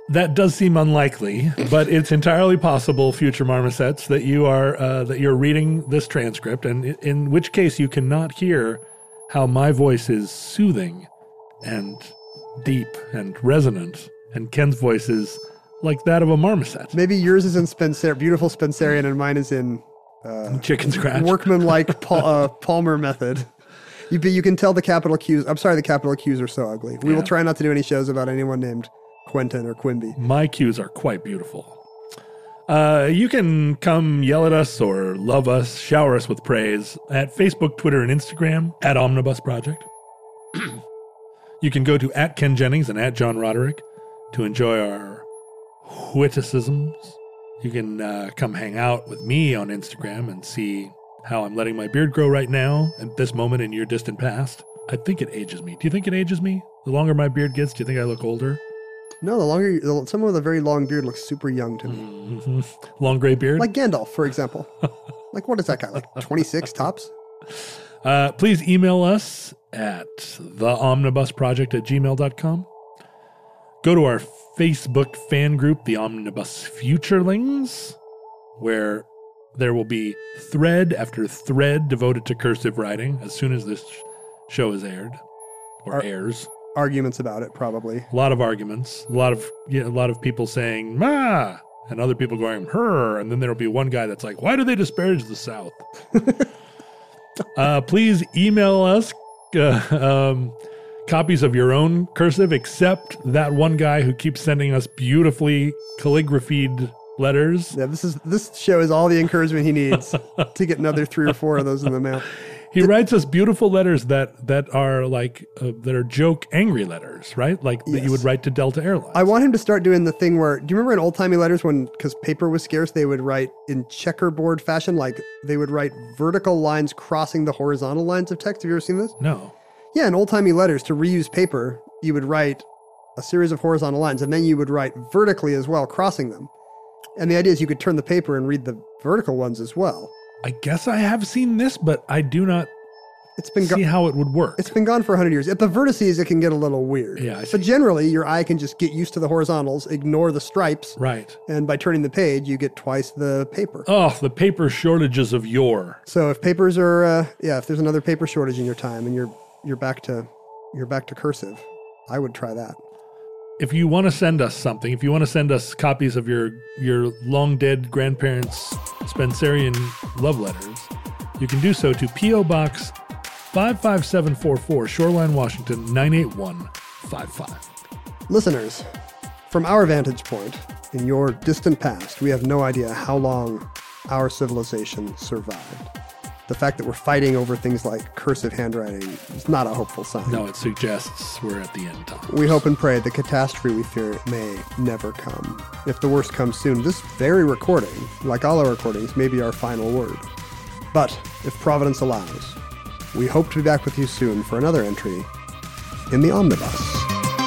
That does seem unlikely, but it's entirely possible, future marmosets, that you are uh, that you're reading this transcript, and in, in which case you cannot hear how my voice is soothing and deep and resonant, and Ken's voice is like that of a marmoset. Maybe yours is in Spencer, beautiful Spencerian, and mine is in uh, chicken scratch, workman-like Paul, uh, Palmer method. You, you can tell the capital Q's. I'm sorry, the capital Q's are so ugly. We yeah. will try not to do any shows about anyone named Quentin or Quimby. My Q's are quite beautiful. Uh, you can come yell at us or love us, shower us with praise at Facebook, Twitter, and Instagram at Omnibus Project. You can go to at Ken Jennings and at John Roderick to enjoy our witticisms. You can uh, come hang out with me on Instagram and see how I'm letting my beard grow right now at this moment in your distant past. I think it ages me. Do you think it ages me? The longer my beard gets, do you think I look older? No, the longer you, someone with a very long beard looks super young to me. Mm-hmm. Long gray beard? Like Gandalf, for example. Like, what is that guy? Like twenty-six tops? Uh, please email us at theomnibusproject at gmail dot com. Go to our Facebook fan group, The Omnibus Futurelings, where there will be thread after thread devoted to cursive writing as soon as this show is aired or Ar- airs. Arguments about it, probably. A lot of arguments. A lot of yeah, a lot of people saying "ma," and other people going "her," and then there'll be one guy that's like, "Why do they disparage the South?" uh, please email us uh, um, copies of your own cursive, except that one guy who keeps sending us beautifully calligraphied letters. Yeah, this is this show is all the encouragement he needs to get another three or four of those in the mail. He the, writes us beautiful letters that that are like uh, that are joke angry letters, right? Like yes. that you would write to Delta Airlines. I want him to start doing the thing where, do you remember in old timey letters when, because paper was scarce, they would write in checkerboard fashion, like they would write vertical lines crossing the horizontal lines of text. Have you ever seen this? No. Yeah, in old timey letters to reuse paper, you would write a series of horizontal lines, and then you would write vertically as well, crossing them. And the idea is you could turn the paper and read the vertical ones as well. I guess I have seen this, but I do not it's been see go- how it would work. It's been gone for one hundred years. At the vertices, it can get a little weird. Yeah, I see. But generally, your eye can just get used to the horizontals, ignore the stripes. Right. And by turning the page, you get twice the paper. Oh, the paper shortages of yore. So if papers are, uh, yeah, if there's another paper shortage in your time and you're you're back to you're back to cursive, I would try that. If you want to send us something, if you want to send us copies of your your long dead grandparents' Spencerian love letters, you can do so to P O Box five five seven four four, Shoreline, Washington nine eight one five five. Listeners, from our vantage point, in your distant past, we have no idea how long our civilization survived. The fact that we're fighting over things like cursive handwriting is not a hopeful sign. No, it suggests we're at the end time. We hope and pray the catastrophe we fear may never come. If the worst comes soon, this very recording, like all our recordings, may be our final word. But if Providence allows, we hope to be back with you soon for another entry in the Omnibus.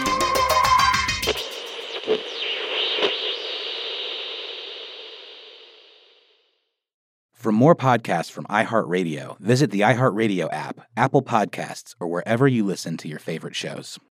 For more podcasts from iHeartRadio, visit the iHeartRadio app, Apple Podcasts, or wherever you listen to your favorite shows.